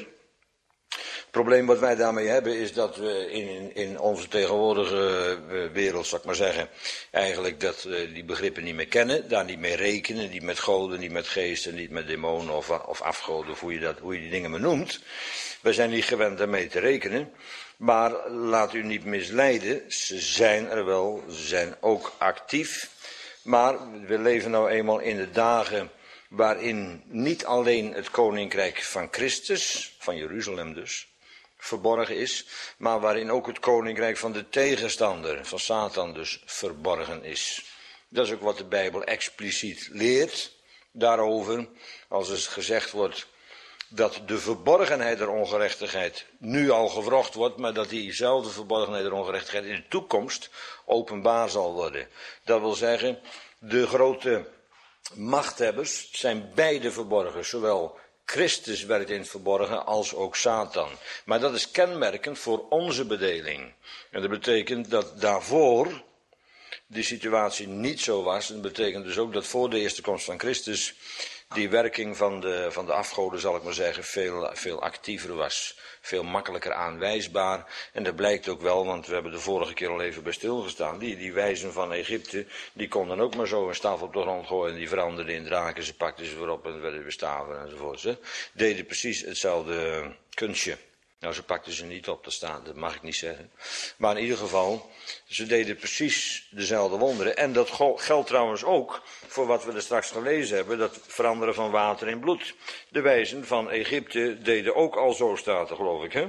Speaker 1: Het probleem wat wij daarmee hebben is dat we in, in onze tegenwoordige wereld, zal ik maar zeggen, eigenlijk dat uh, die begrippen niet meer kennen, daar niet mee rekenen, niet met goden, niet met geesten, niet met demonen of, of afgoden, of hoe je, dat, hoe je die dingen maar noemt. Wij zijn niet gewend daarmee te rekenen. Maar laat u niet misleiden, ze zijn er wel, ze zijn ook actief. Maar we leven nou eenmaal in de dagen waarin niet alleen het koninkrijk van Christus, van Jeruzalem dus, verborgen is, maar waarin ook het koninkrijk van de tegenstander, van Satan dus, verborgen is. Dat is ook wat de Bijbel expliciet leert. daarover als er gezegd wordt dat de verborgenheid der ongerechtigheid nu al gewrocht wordt, maar dat diezelfde verborgenheid der ongerechtigheid in de toekomst openbaar zal worden. Dat wil zeggen, de grote machthebbers zijn beide verborgen, zowel Christus werkt in het verborgen als ook Satan. Maar dat is kenmerkend voor onze bedeling. En dat betekent dat daarvoor die situatie niet zo was. En dat betekent dus ook dat voor de eerste komst van Christus die werking van de, van de afgoden, zal ik maar zeggen, veel, veel actiever was. Veel makkelijker aanwijsbaar. En dat blijkt ook wel, want we hebben de vorige keer al even bij stilgestaan. Die, die wijzen van Egypte, die konden ook maar zo een staf op de grond gooien. En die veranderden in draken, ze pakten ze weer op en werden weer staven enzovoort. Ze deden precies hetzelfde kunstje. Nou, ze pakten ze niet op, dat, staat, dat mag ik niet zeggen. Maar in ieder geval, ze deden precies dezelfde wonderen. En dat geldt trouwens ook voor wat we er straks gelezen hebben, dat veranderen van water in bloed. De wijzen van Egypte deden ook al zo, staat er, geloof ik, hè?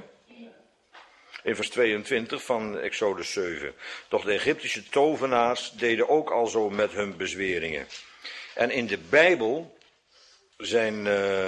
Speaker 1: In vers tweeëntwintig van Exodus zeven. Doch de Egyptische tovenaars deden ook al zo met hun bezweringen. En in de Bijbel zijn uh,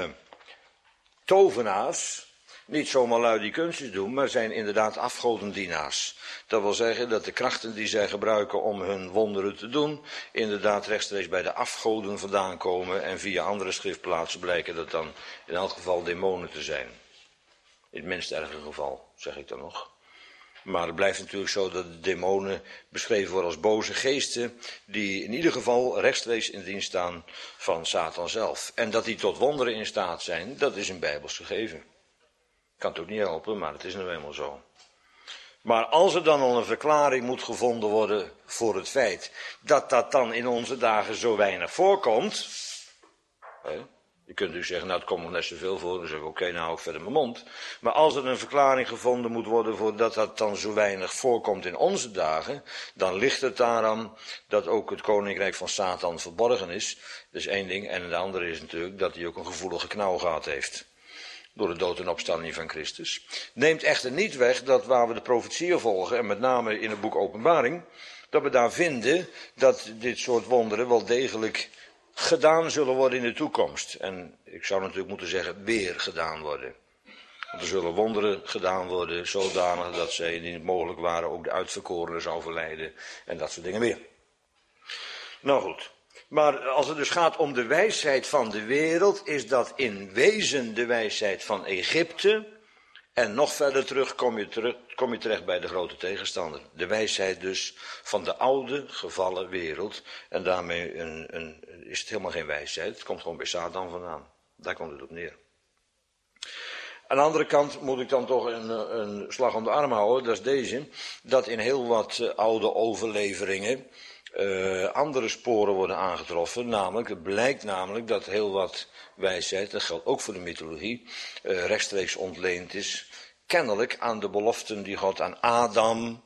Speaker 1: tovenaars niet zomaar lui die kunstjes doen, maar zijn inderdaad afgodendienaars. Dat wil zeggen dat de krachten die zij gebruiken om hun wonderen te doen, inderdaad rechtstreeks bij de afgoden vandaan komen en via andere schriftplaatsen blijken dat dan in elk geval demonen te zijn. In het minst erge geval, zeg ik dan nog. Maar het blijft natuurlijk zo dat de demonen beschreven worden als boze geesten, die in ieder geval rechtstreeks in dienst staan van Satan zelf. En dat die tot wonderen in staat zijn, dat is een bijbels gegeven. Kan het ook niet helpen, maar het is nou eenmaal zo. Maar als er dan al een verklaring moet gevonden worden voor het feit dat dat dan in onze dagen zo weinig voorkomt. Hè, je kunt u zeggen, nou het komt nog net zoveel voor, dan zeg ik oké, okay, nou hou ik verder mijn mond. Maar als er een verklaring gevonden moet worden voor dat dat dan zo weinig voorkomt in onze dagen, dan ligt het daaraan dat ook het koninkrijk van Satan verborgen is. Dat is één ding. En de andere is natuurlijk dat hij ook een gevoelige knauw gehad heeft. Door de dood en opstanding van Christus. Neemt echter niet weg dat waar we de profetieën volgen, en met name in het boek Openbaring, dat we daar vinden dat dit soort wonderen wel degelijk gedaan zullen worden in de toekomst. En ik zou natuurlijk moeten zeggen, weer gedaan worden. Want er zullen wonderen gedaan worden, zodanig dat zij, indien het mogelijk waren, ook de uitverkorenen zou verleiden. En dat soort dingen meer. Nou goed. Maar als het dus gaat om de wijsheid van de wereld, is dat in wezen de wijsheid van Egypte. En nog verder terug kom je, terug, kom je terecht bij de grote tegenstander. De wijsheid dus van de oude gevallen wereld. En daarmee een, een, is het helemaal geen wijsheid. Het komt gewoon bij Satan vandaan. Daar komt het op neer. Aan de andere kant moet ik dan toch een, een slag om de arm houden. Dat is deze. Dat in heel wat oude overleveringen Uh, andere sporen worden aangetroffen, namelijk, het blijkt namelijk dat heel wat wijsheid, dat geldt ook voor de mythologie, uh, rechtstreeks ontleend is, kennelijk aan de beloften die God aan Adam,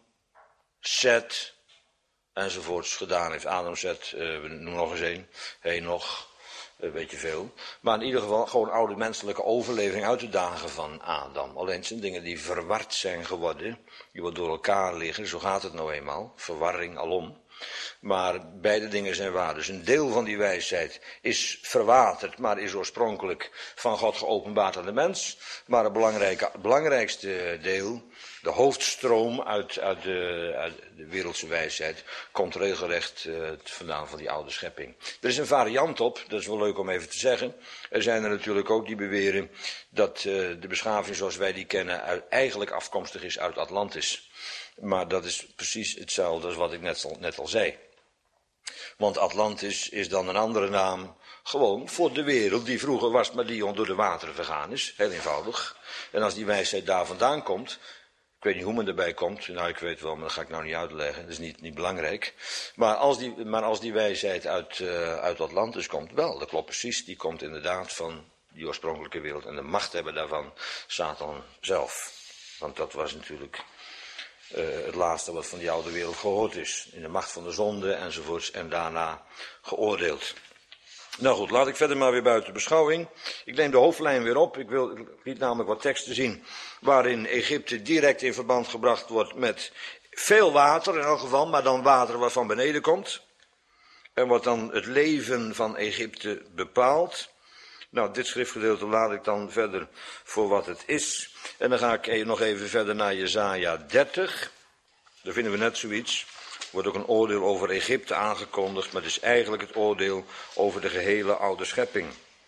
Speaker 1: Seth, enzovoorts gedaan heeft. Adam, Seth, uh, we noemen nog eens één, Henoch, uh, weet je veel. Maar in ieder geval gewoon oude menselijke overlevering uit de dagen van Adam. Alleen het zijn dingen die verward zijn geworden, die wat door elkaar liggen, zo gaat het nou eenmaal, verwarring alom. Maar beide dingen zijn waar. Dus een deel van die wijsheid is verwaterd, maar is oorspronkelijk van God geopenbaard aan de mens. Maar het belangrijke, belangrijkste deel, de hoofdstroom uit, uit, de, uit de wereldse wijsheid, komt regelrecht uh, vandaan van die oude schepping. Er is een variant op, dat is wel leuk om even te zeggen. Er zijn er natuurlijk ook die beweren dat uh, de beschaving zoals wij die kennen uit, eigenlijk afkomstig is uit Atlantis. Maar dat is precies hetzelfde als wat ik net al, net al zei. Want Atlantis is dan een andere naam gewoon voor de wereld die vroeger was, maar die onder de wateren vergaan is. Heel eenvoudig. En als die wijsheid daar vandaan komt, ik weet niet hoe men erbij komt, nou ik weet wel, maar dat ga ik nou niet uitleggen, dat is niet, niet belangrijk. Maar als die, maar als die wijsheid uit, uh, uit Atlantis komt, wel, dat klopt precies, die komt inderdaad van die oorspronkelijke wereld. En de macht hebben daarvan Satan zelf. Want dat was natuurlijk Uh, het laatste wat van die oude wereld gehoord is. In de macht van de zonde enzovoorts en daarna geoordeeld. Nou goed, laat ik verder maar weer buiten beschouwing. Ik neem de hoofdlijn weer op. Ik wil ik liet namelijk wat teksten zien waarin Egypte direct in verband gebracht wordt met veel water in elk geval, maar dan water wat van beneden komt. En wat dan het leven van Egypte bepaalt. Nou, dit schriftgedeelte laat ik dan verder voor wat het is. En dan ga ik nog even verder naar Jesaja dertig. Daar vinden we net zoiets. Er wordt ook een oordeel over Egypte aangekondigd, maar het is eigenlijk het oordeel over de gehele oude schepping.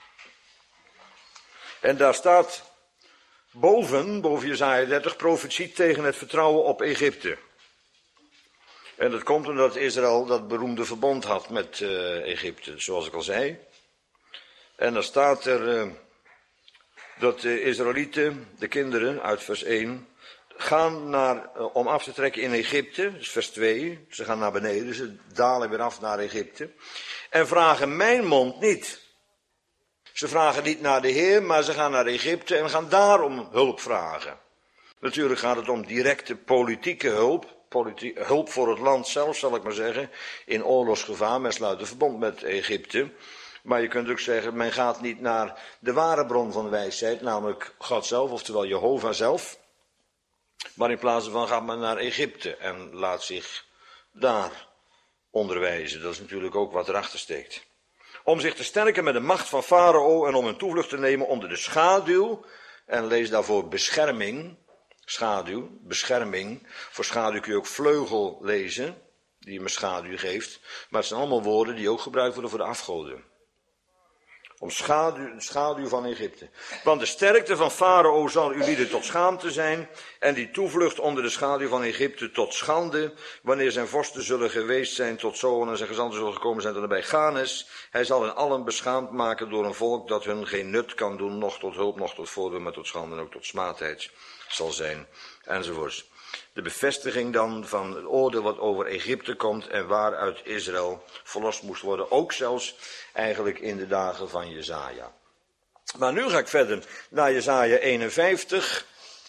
Speaker 1: En daar staat boven, boven Jesaja dertig, profetie tegen het vertrouwen op Egypte. En dat komt omdat Israël dat beroemde verbond had met uh, Egypte, zoals ik al zei. En dan staat er uh, dat de Israëlieten, de kinderen, uit vers één, gaan naar, uh, om af te trekken in Egypte, dus vers twee, ze gaan naar beneden, ze dalen weer af naar Egypte, en vragen mijn mond niet. Ze vragen niet naar de Heer, maar ze gaan naar Egypte en gaan daarom hulp vragen. Natuurlijk gaat het om directe politieke hulp, politie, hulp voor het land zelf, zal ik maar zeggen, in oorlogsgevaar. Men sluit een verbond met Egypte. Maar je kunt ook zeggen, men gaat niet naar de ware bron van de wijsheid, namelijk God zelf, oftewel Jehovah zelf. Maar in plaats van gaat men naar Egypte en laat zich daar onderwijzen. Dat is natuurlijk ook wat erachter steekt. Om zich te sterken met de macht van Farao en om een toevlucht te nemen onder de schaduw. En lees daarvoor bescherming. Schaduw, bescherming. Voor schaduw kun je ook vleugel lezen, die hem een schaduw geeft. Maar het zijn allemaal woorden die ook gebruikt worden voor de afgoden. Om schaduw, schaduw van Egypte. Want de sterkte van Farao zal uw lieden tot schaamte zijn. En die toevlucht onder de schaduw van Egypte tot schande. Wanneer zijn vorsten zullen geweest zijn tot Zoan en zijn gezanten zullen gekomen zijn tot nabij Ganes. Hij zal hen allen beschaamd maken door een volk dat hun geen nut kan doen. Noch tot hulp, noch tot voordeel, maar tot schande en ook tot smaadheid zal zijn. Enzovoorts. De bevestiging dan van het oordeel wat over Egypte komt en waaruit Israël verlost moest worden. Ook zelfs eigenlijk in de dagen van Jesaja. Maar nu ga ik verder naar Jesaja eenenvijftig.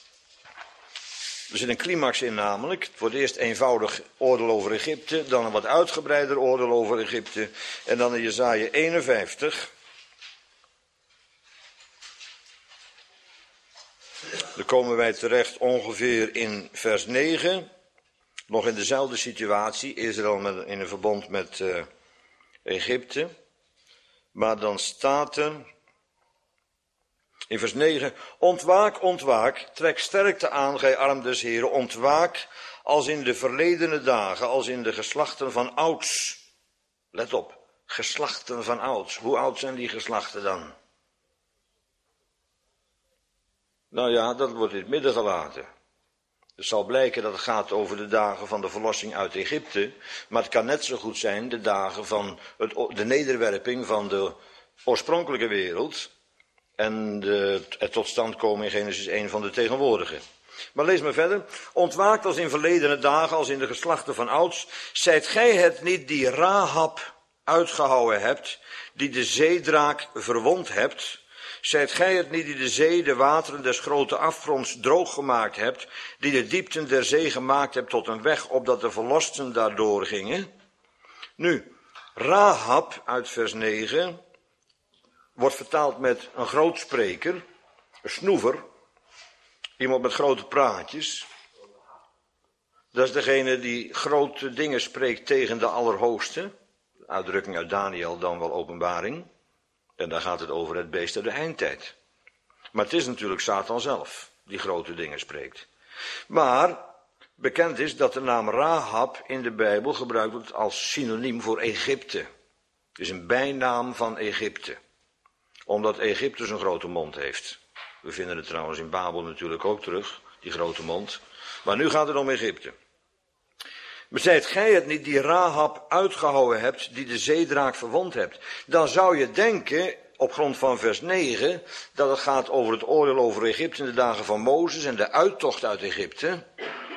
Speaker 1: Er zit een climax in namelijk. Het wordt eerst eenvoudig oordeel over Egypte, dan een wat uitgebreider oordeel over Egypte. En dan in Jesaja eenenvijftig. Dan komen wij terecht ongeveer in vers negen. Nog in dezelfde situatie. Israël met, in een verbond met uh, Egypte. Maar dan staat er in vers negen. Ontwaak, ontwaak, trek sterkte aan, gij arm des Heren. Ontwaak als in de verledene dagen, als in de geslachten van ouds. Let op, geslachten van ouds. Hoe oud zijn die geslachten dan? Nou ja, dat wordt in het midden gelaten. Het zal blijken dat het gaat over de dagen van de verlossing uit Egypte. Maar het kan net zo goed zijn de dagen van het, de nederwerping van de oorspronkelijke wereld. En de, het tot stand komen in Genesis één van de tegenwoordige. Maar lees maar verder. Ontwaakt als in verledene dagen, als in de geslachten van ouds. Zijt gij het niet die Rahab uitgehouwen hebt, die de zeedraak verwond hebt? Zijt gij het niet die de zee, de wateren des grote afgronds droog gemaakt hebt, die de diepten der zee gemaakt hebt tot een weg, opdat de verlosten daardoor gingen? Nu, Rahab uit vers negen wordt vertaald met een grootspreker, een snoever, iemand met grote praatjes. Dat is degene die grote dingen spreekt tegen de Allerhoogste, uitdrukking uit Daniel, dan wel Openbaring. En daar gaat het over het beest uit de eindtijd. Maar het is natuurlijk Satan zelf die grote dingen spreekt. Maar bekend is dat de naam Rahab in de Bijbel gebruikt wordt als synoniem voor Egypte. Het is een bijnaam van Egypte. Omdat Egypte zo'n grote mond heeft. We vinden het trouwens in Babel natuurlijk ook terug, die grote mond. Maar nu gaat het om Egypte. Maar zijt gij het niet die Rahab uitgehouwen hebt, die de zeedraak verwond hebt? Dan zou je denken, op grond van vers negen, dat het gaat over het oordeel over Egypte in de dagen van Mozes en de uittocht uit Egypte.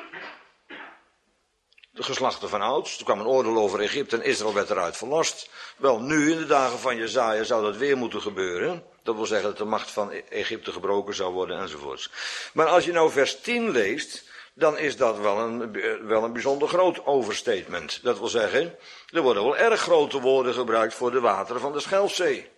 Speaker 1: De geslachten van ouds. Er kwam een oordeel over Egypte en Israël werd eruit verlost. Wel, nu in de dagen van Jesaja zou dat weer moeten gebeuren. Dat wil zeggen dat de macht van Egypte gebroken zou worden enzovoorts. Maar als je nou vers tien leest, dan is dat wel een, wel een bijzonder groot overstatement. Dat wil zeggen, er worden wel erg grote woorden gebruikt voor de wateren van de Schelfzee.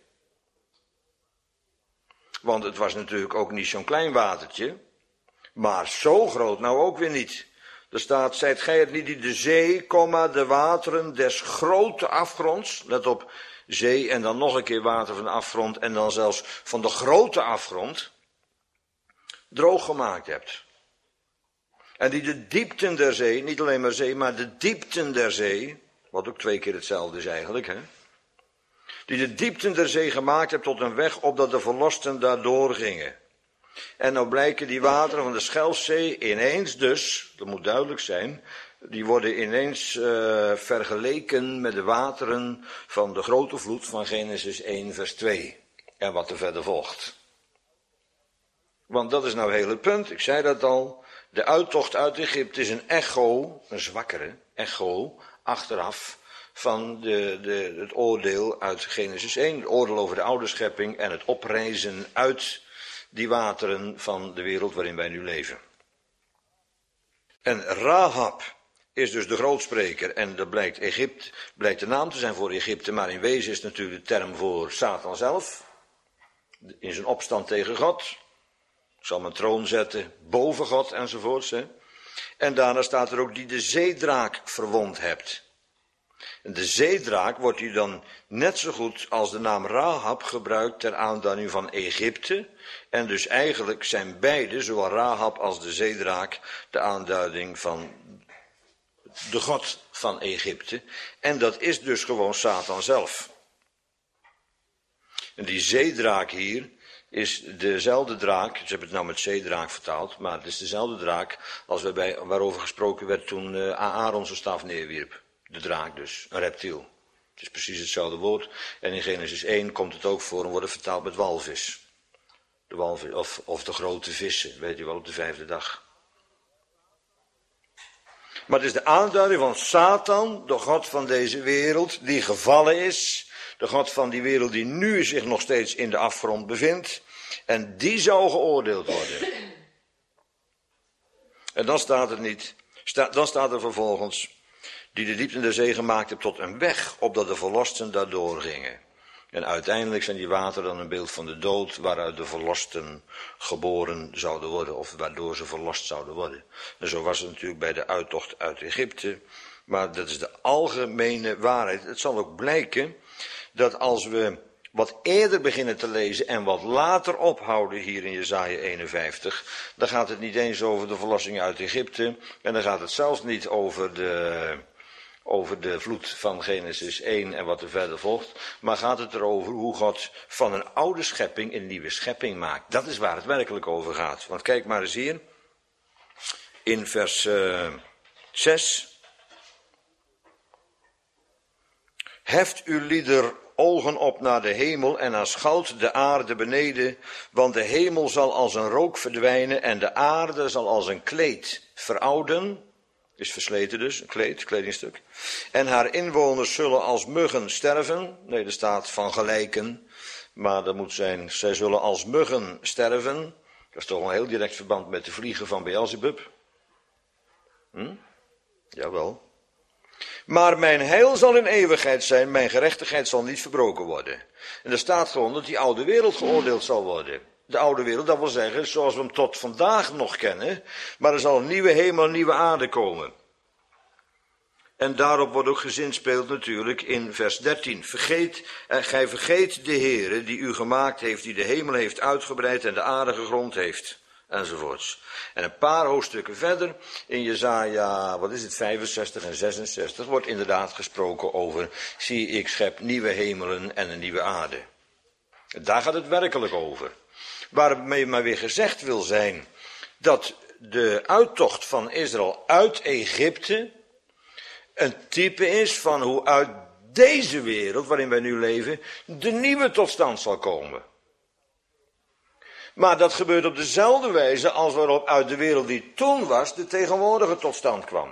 Speaker 1: Want het was natuurlijk ook niet zo'n klein watertje, maar zo groot nou ook weer niet. Er staat, zijt gij het niet die de zee, komma, de wateren des grote afgronds, let op, zee en dan nog een keer water van de afgrond en dan zelfs van de grote afgrond, droog gemaakt hebt. En die de diepten der zee, niet alleen maar zee, maar de diepten der zee, wat ook twee keer hetzelfde is eigenlijk, hè. Die de diepten der zee gemaakt hebt tot een weg, opdat de verlosten daardoor gingen. En nou blijken die wateren van de Schelfzee ineens dus, dat moet duidelijk zijn, die worden ineens uh, vergeleken met de wateren van de grote vloed van Genesis één vers twee. En wat er verder volgt. Want dat is nou heel het punt, ik zei dat al. De uittocht uit Egypte is een echo, een zwakkere echo, achteraf van de, de, het oordeel uit Genesis één. Het oordeel over de oude schepping en het oprijzen uit die wateren van de wereld waarin wij nu leven. En Rahab is dus de grootspreker en dat blijkt Egypte, blijkt de naam te zijn voor Egypte, maar in wezen is het natuurlijk de term voor Satan zelf. In zijn opstand tegen God. Ik zal mijn troon zetten boven God enzovoorts. Hè. En daarna staat er ook die de zeedraak verwond hebt. En de zeedraak wordt hier dan net zo goed als de naam Rahab gebruikt ter aanduiding van Egypte. En dus eigenlijk zijn beide, zowel Rahab als de zeedraak, de aanduiding van de God van Egypte. En dat is dus gewoon Satan zelf. En die zeedraak hier is dezelfde draak, ze hebben het nou met zeedraak vertaald, maar het is dezelfde draak als waarbij, waarover gesproken werd toen uh, Aaron zijn staf neerwierp. De draak dus, een reptiel. Het is precies hetzelfde woord. En in Genesis één komt het ook voor en wordt het vertaald met walvis. De walvis of, of de grote vissen, weet je wel, op de vijfde dag. Maar het is de aanduiding van Satan, de god van deze wereld, die gevallen is. De god van die wereld die nu zich nog steeds in de afgrond bevindt. En die zou geoordeeld worden. En dan staat het niet. Sta, dan staat er vervolgens. Die de diepten der zee gemaakt hebt tot een weg, opdat de verlosten daardoor gingen. En uiteindelijk zijn die wateren dan een beeld van de dood, waaruit de verlosten geboren zouden worden, of waardoor ze verlost zouden worden. En zo was het natuurlijk bij de uittocht uit Egypte. Maar dat is de algemene waarheid. Het zal ook blijken dat als we wat eerder beginnen te lezen en wat later ophouden hier in Jesaja eenenvijftig, dan gaat het niet eens over de verlossing uit Egypte en dan gaat het zelfs niet over de, over de vloed van Genesis één en wat er verder volgt, maar gaat het erover hoe God van een oude schepping een nieuwe schepping maakt. Dat is waar het werkelijk over gaat. Want kijk maar eens hier, in vers uh, zes. Heft uw lieder ogen op naar de hemel en aanschouwt de aarde beneden, want de hemel zal als een rook verdwijnen en de aarde zal als een kleed verouden, is versleten dus, een kleed, kledingstuk, en haar inwoners zullen als muggen sterven, nee, er staat van gelijken, maar dat moet zijn, zij zullen als muggen sterven, dat is toch een heel direct verband met de vliegen van Beelzebub. Hm? Jawel. Maar mijn heil zal in eeuwigheid zijn, mijn gerechtigheid zal niet verbroken worden. En er staat gewoon dat die oude wereld geoordeeld zal worden. De oude wereld, dat wil zeggen, zoals we hem tot vandaag nog kennen, maar er zal een nieuwe hemel, een nieuwe aarde komen. En daarop wordt ook gezinspeeld natuurlijk in vers dertien. Vergeet, eh, gij vergeet de Heere die u gemaakt heeft, die de hemel heeft uitgebreid en de aarde gegrond heeft. Enzovoorts. En een paar hoofdstukken verder, in Jesaja, wat is het, vijfenzestig en zesenzestig, wordt inderdaad gesproken over, zie ik schep nieuwe hemelen en een nieuwe aarde. Daar gaat het werkelijk over. Waarmee maar weer gezegd wil zijn, dat de uittocht van Israël uit Egypte een type is van hoe uit deze wereld, waarin wij nu leven, de nieuwe tot stand zal komen. Maar dat gebeurt op dezelfde wijze als waarop uit de wereld die toen was, de tegenwoordige tot stand kwam.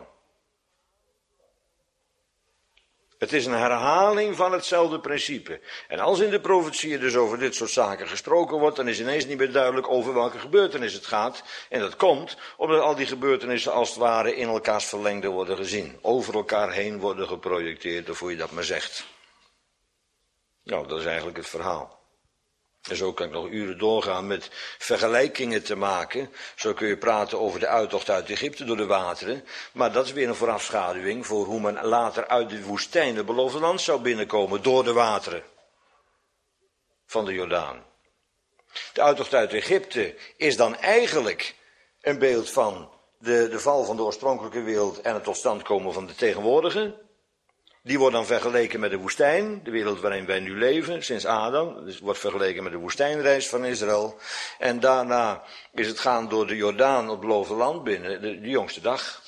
Speaker 1: Het is een herhaling van hetzelfde principe. En als in de profetieën dus over dit soort zaken gesproken wordt, dan is ineens niet meer duidelijk over welke gebeurtenis het gaat. En dat komt omdat al die gebeurtenissen als het ware in elkaars verlengde worden gezien. Over elkaar heen worden geprojecteerd, of hoe je dat maar zegt. Nou, dat is eigenlijk het verhaal. En zo kan ik nog uren doorgaan met vergelijkingen te maken. Zo kun je praten over de uittocht uit Egypte door de wateren. Maar dat is weer een voorafschaduwing voor hoe men later uit de woestijn het beloofde land zou binnenkomen door de wateren van de Jordaan. De uittocht uit Egypte is dan eigenlijk een beeld van de, de val van de oorspronkelijke wereld en het tot stand komen van de tegenwoordige. Die wordt dan vergeleken met de woestijn, de wereld waarin wij nu leven, sinds Adam. Dus wordt vergeleken met de woestijnreis van Israël. En daarna is het gaan door de Jordaan op het beloofde land binnen, de, de jongste dag.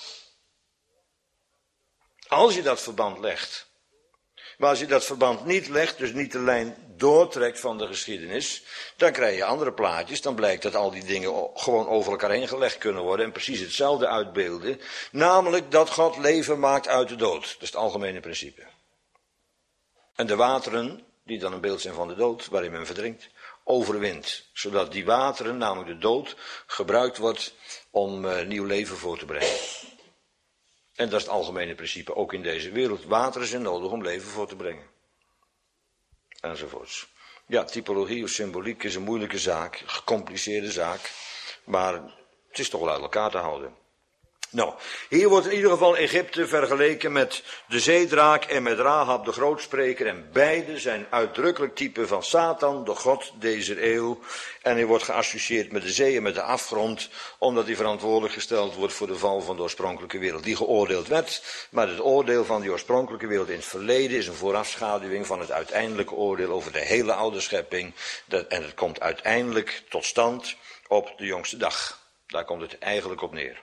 Speaker 1: Als je dat verband legt. Maar als je dat verband niet legt, dus niet de lijn doortrekt van de geschiedenis, dan krijg je andere plaatjes. Dan blijkt dat al die dingen gewoon over elkaar heen gelegd kunnen worden en precies hetzelfde uitbeelden. Namelijk dat God leven maakt uit de dood. Dat is het algemene principe. En de wateren, die dan een beeld zijn van de dood, waarin men verdrinkt, overwint. Zodat die wateren, namelijk de dood, gebruikt wordt om uh, nieuw leven voor te brengen. En dat is het algemene principe, ook in deze wereld. Water is nodig om leven voor te brengen. Enzovoorts. Ja, typologie of symboliek is een moeilijke zaak, een gecompliceerde zaak. Maar het is toch wel uit elkaar te houden. Nou, hier wordt in ieder geval Egypte vergeleken met de zeedraak en met Rahab de grootspreker. En beide zijn uitdrukkelijk typen van Satan, de god deze eeuw. En hij wordt geassocieerd met de zee en met de afgrond, omdat hij verantwoordelijk gesteld wordt voor de val van de oorspronkelijke wereld. Die geoordeeld werd, maar het oordeel van die oorspronkelijke wereld in het verleden is een voorafschaduwing van het uiteindelijke oordeel over de hele oude schepping. En het komt uiteindelijk tot stand op de jongste dag. Daar komt het eigenlijk op neer.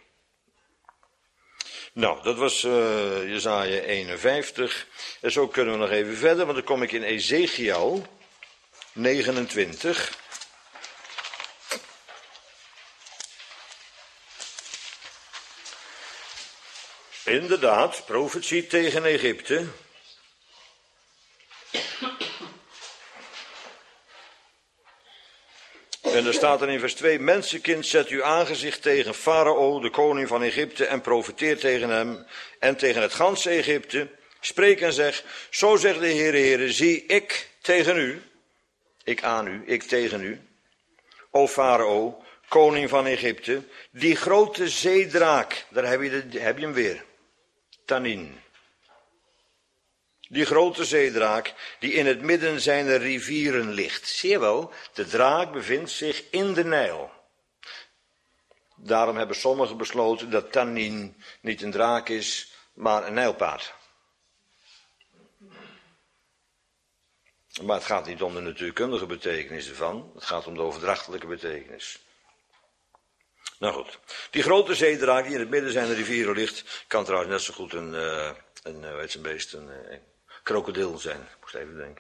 Speaker 1: Nou, dat was uh, Jesaja eenenvijftig. En zo kunnen we nog even verder, want dan kom ik in Ezekiel negenentwintig. Inderdaad, profetie tegen Egypte. En er staat er in vers twee, mensenkind, zet uw aangezicht tegen Farao, de koning van Egypte, en profeteer tegen hem en tegen het ganse Egypte. Spreek en zeg, zo zegt de Heere, Heere, zie ik tegen u, ik aan u, ik tegen u, o Farao, koning van Egypte, die grote zeedraak, daar heb je, de, heb je hem weer, Tanin. Die grote zeedraak die in het midden zijner rivieren ligt. Zie je wel, de draak bevindt zich in de Nijl. Daarom hebben sommigen besloten dat Tanin niet een draak is, maar een nijlpaard. Maar het gaat niet om de natuurkundige betekenis ervan, het gaat om de overdrachtelijke betekenis. Nou goed, die grote zeedraak die in het midden zijner rivieren ligt, kan trouwens net zo goed een, uh, een, uh, weet je, een beest, een, een krokodil zijn. Ik moest even denken.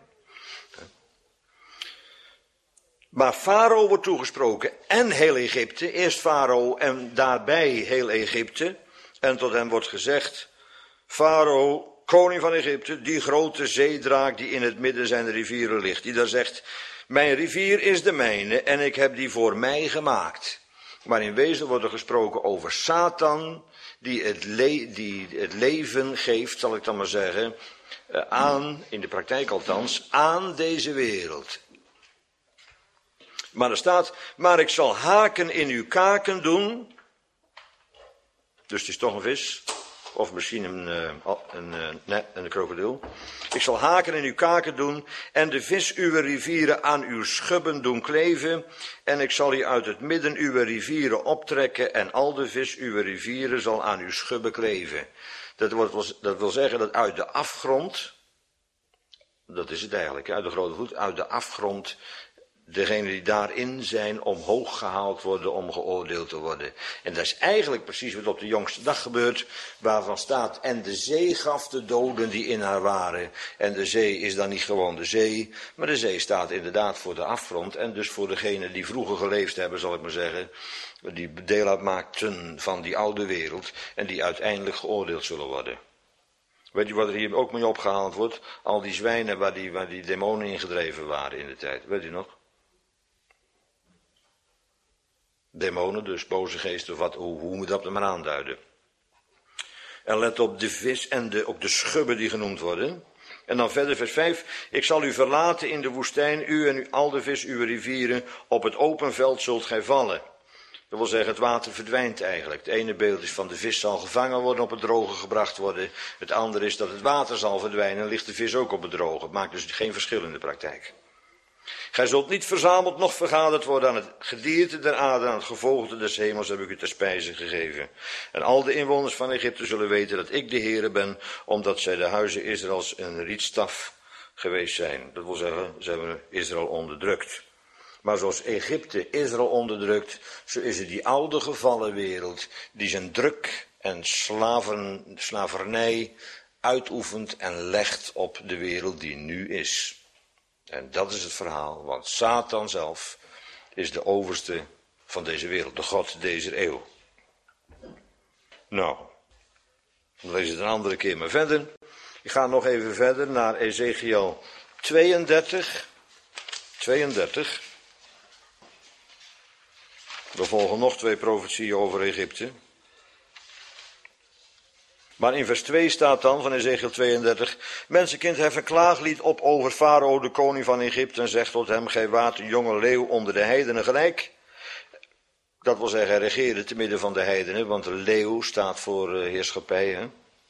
Speaker 1: Maar Farao wordt toegesproken en heel Egypte. Eerst Farao en daarbij heel Egypte. En tot hem wordt gezegd, Farao, koning van Egypte, die grote zeedraak die in het midden zijner rivieren ligt. Die daar zegt, mijn rivier is de mijne en ik heb die voor mij gemaakt. Maar in wezen wordt er gesproken over Satan, die het, le- die het leven geeft, zal ik dan maar zeggen, aan, in de praktijk althans, aan deze wereld. Maar er staat, maar ik zal haken in uw kaken doen. Dus het is toch een vis, of misschien een, een, een, nee, een krokodil. Ik zal haken in uw kaken doen en de vis uw rivieren aan uw schubben doen kleven. En ik zal u uit het midden uw rivieren optrekken en al de vis uw rivieren zal aan uw schubben kleven. Dat, wordt, dat wil zeggen dat uit de afgrond, dat is het eigenlijk, uit de grote vloed, uit de afgrond, degenen die daarin zijn omhoog gehaald worden om geoordeeld te worden. En dat is eigenlijk precies wat op de jongste dag gebeurt, waarvan staat, en de zee gaf de doden die in haar waren. En de zee is dan niet gewoon de zee, maar de zee staat inderdaad voor de afgrond en dus voor degenen die vroeger geleefd hebben, zal ik maar zeggen, die deel uitmaakten van die oude wereld en die uiteindelijk geoordeeld zullen worden. Weet je wat er hier ook mee opgehaald wordt? Al die zwijnen waar die, waar die demonen ingedreven waren in de tijd. Weet je nog? Demonen, dus boze geesten, of wat, hoe, hoe moet dat er maar aanduiden? En let op de vis en de, op de schubben die genoemd worden. En dan verder vers vijf. Ik zal u verlaten in de woestijn, u en u, al de vis, uw rivieren. Op het open veld zult gij vallen. Dat wil zeggen, het water verdwijnt eigenlijk. Het ene beeld is van de vis zal gevangen worden, op het droge gebracht worden. Het andere is dat het water zal verdwijnen en ligt de vis ook op het droge. Het maakt dus geen verschil in de praktijk. Gij zult niet verzameld noch vergaderd worden aan het gedierte der aarde, aan het gevogelte des hemels heb ik u ter spijze gegeven. En al de inwoners van Egypte zullen weten dat ik de Heere ben, omdat zij de huizen Israëls een rietstaf geweest zijn. Dat wil zeggen, ze hebben Israël onderdrukt. Maar zoals Egypte Israël onderdrukt, zo is het die oude gevallen wereld die zijn druk en slaven, slavernij uitoefent en legt op de wereld die nu is. En dat is het verhaal, want Satan zelf is de overste van deze wereld, de god deze eeuw. Nou, dan lees het een andere keer maar verder. Ik ga nog even verder naar Ezekiel tweeëndertig. tweeëndertig. We volgen nog twee profetieën over Egypte. Maar in vers twee staat dan van Ezekiel tweeëndertig. Mensenkind, hef een klaaglied op over Farao, de koning van Egypte, en zegt tot hem, gij waart een jonge leeuw onder de heidenen gelijk. Dat wil zeggen, hij regeerde te midden van de heidenen, want de leeuw staat voor uh, heerschappij. Hè?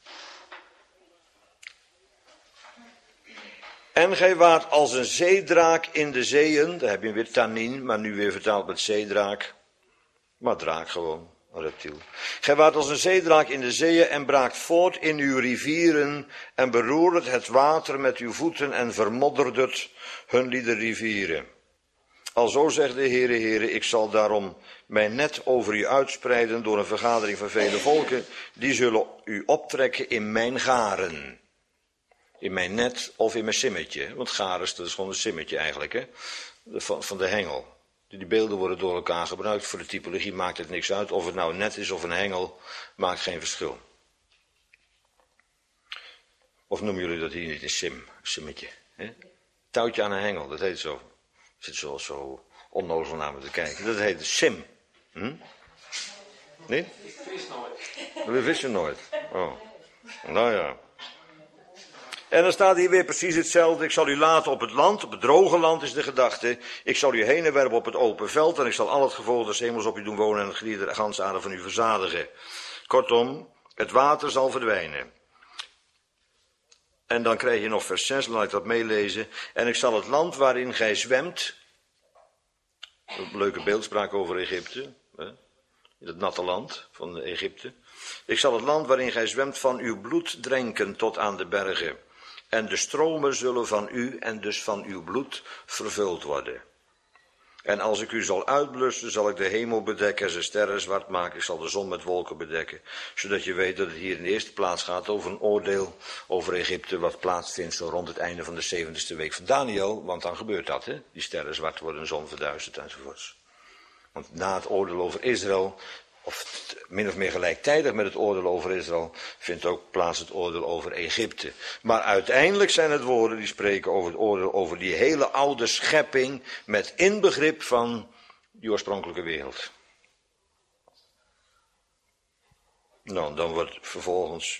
Speaker 1: En gij waart als een zeedraak in de zeeën, daar heb je weer tannin, maar nu weer vertaald met zeedraak. Maar draak gewoon, een reptiel. Gij waart als een zeedraak in de zeeën en braakt voort in uw rivieren en beroerdet het water met uw voeten en vermodderdet hun liede rivieren. Alzo zegt de Heere, Heere, ik zal daarom mijn net over u uitspreiden door een vergadering van vele volken, die zullen u optrekken in mijn garen. In mijn net of in mijn simmetje, want garen, dat is gewoon een simmetje eigenlijk, hè? Van, van de hengel. Die beelden worden door elkaar gebruikt. Voor de typologie maakt het niks uit. Of het nou een net is of een hengel, maakt geen verschil. Of noemen jullie dat hier niet een sim, een simmetje? Hè? Touwtje aan een hengel, dat heet zo. Zit zo, zo onnozel naar me te kijken. Dat heet een sim. Hm? Nee? Ik vis nooit. We vissen nooit. Oh. Nou ja. En dan staat hier weer precies hetzelfde. Ik zal u laten op het land, op het droge land is de gedachte. Ik zal u heen en werpen op het open veld. En ik zal al het gevolg des hemels op u doen wonen en het gedierte der gansaarden van u verzadigen. Kortom, het water zal verdwijnen. En dan krijg je nog vers zes, laat ik dat meelezen. En ik zal het land waarin gij zwemt. Een leuke beeldspraak over Egypte. Hè? Het natte land van Egypte. Ik zal het land waarin gij zwemt van uw bloed drenken tot aan de bergen. En de stromen zullen van u en dus van uw bloed vervuld worden. En als ik u zal uitblussen, zal ik de hemel bedekken en zijn sterren zwart maken. Ik zal de zon met wolken bedekken. Zodat je weet dat het hier in de eerste plaats gaat over een oordeel over Egypte. Wat plaatsvindt zo rond het einde van de zeventigste week van Daniel. Want dan gebeurt dat, hè? Die sterren zwart worden, de zon verduisterd enzovoorts. Want na het oordeel over Israël, of min of meer gelijktijdig met het oordeel over Israël, vindt ook plaats het oordeel over Egypte. Maar uiteindelijk zijn het woorden die spreken over het oordeel over die hele oude schepping, met inbegrip van die oorspronkelijke wereld. Nou, dan wordt vervolgens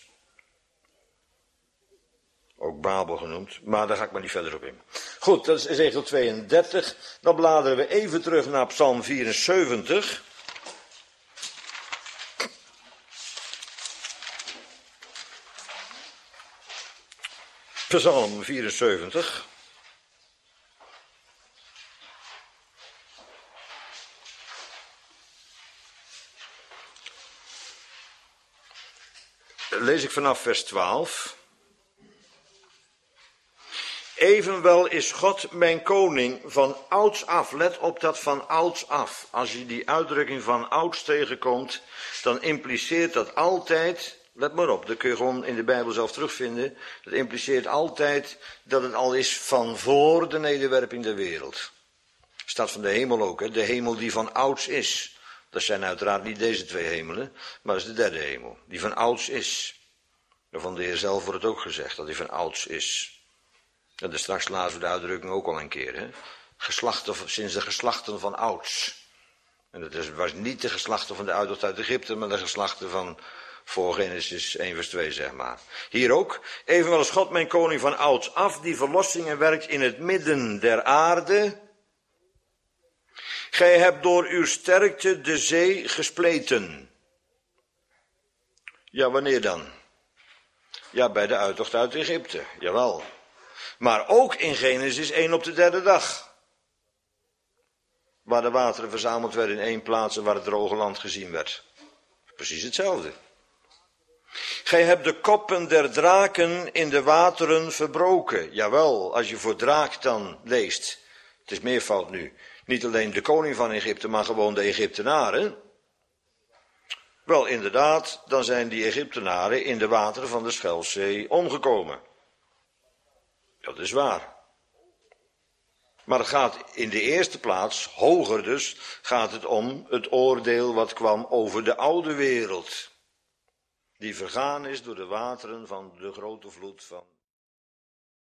Speaker 1: ook Babel genoemd, maar daar ga ik maar niet verder op in. Goed, dat is Ezekiel tweeëndertig. Dan bladeren we even terug naar Psalm vierenzeventig. Psalm vierenzeventig. Lees ik vanaf vers twaalf. Evenwel is God mijn koning van ouds af. Let op dat van ouds af. Als je die uitdrukking van ouds tegenkomt, dan impliceert dat altijd, let maar op, dat kun je gewoon in de Bijbel zelf terugvinden. Dat impliceert altijd dat het al is van voor de nederwerping der wereld. Staat van de hemel ook, hè? De hemel die van ouds is. Dat zijn uiteraard niet deze twee hemelen, maar dat is de derde hemel, die van ouds is. En van de Heer zelf wordt het ook gezegd, dat hij van ouds is. En dus straks lazen we de uitdrukking ook al een keer, hè? Geslachten, sinds de geslachten van ouds. En dat was niet de geslachten van de uittocht uit Egypte, maar de geslachten van Voor Genesis één vers twee, zeg maar. Hier ook. Evenwel is God mijn koning van ouds af, die verlossingen werkt in het midden der aarde. Gij hebt door uw sterkte de zee gespleten. Ja, wanneer dan? Ja, bij de uittocht uit Egypte, jawel. Maar ook in Genesis één op de derde dag. Waar de wateren verzameld werden in één plaats en waar het droge land gezien werd. Precies hetzelfde. Gij hebt de koppen der draken in de wateren verbroken. Jawel, als je voor draak dan leest. Het is meervoud nu. Niet alleen de koning van Egypte, maar gewoon de Egyptenaren. Wel, inderdaad, dan zijn die Egyptenaren in de wateren van de Schelfzee omgekomen. Dat is waar. Maar het gaat in de eerste plaats, hoger dus, gaat het om het oordeel wat kwam over de oude wereld. Die vergaan is door de wateren van de grote vloed van...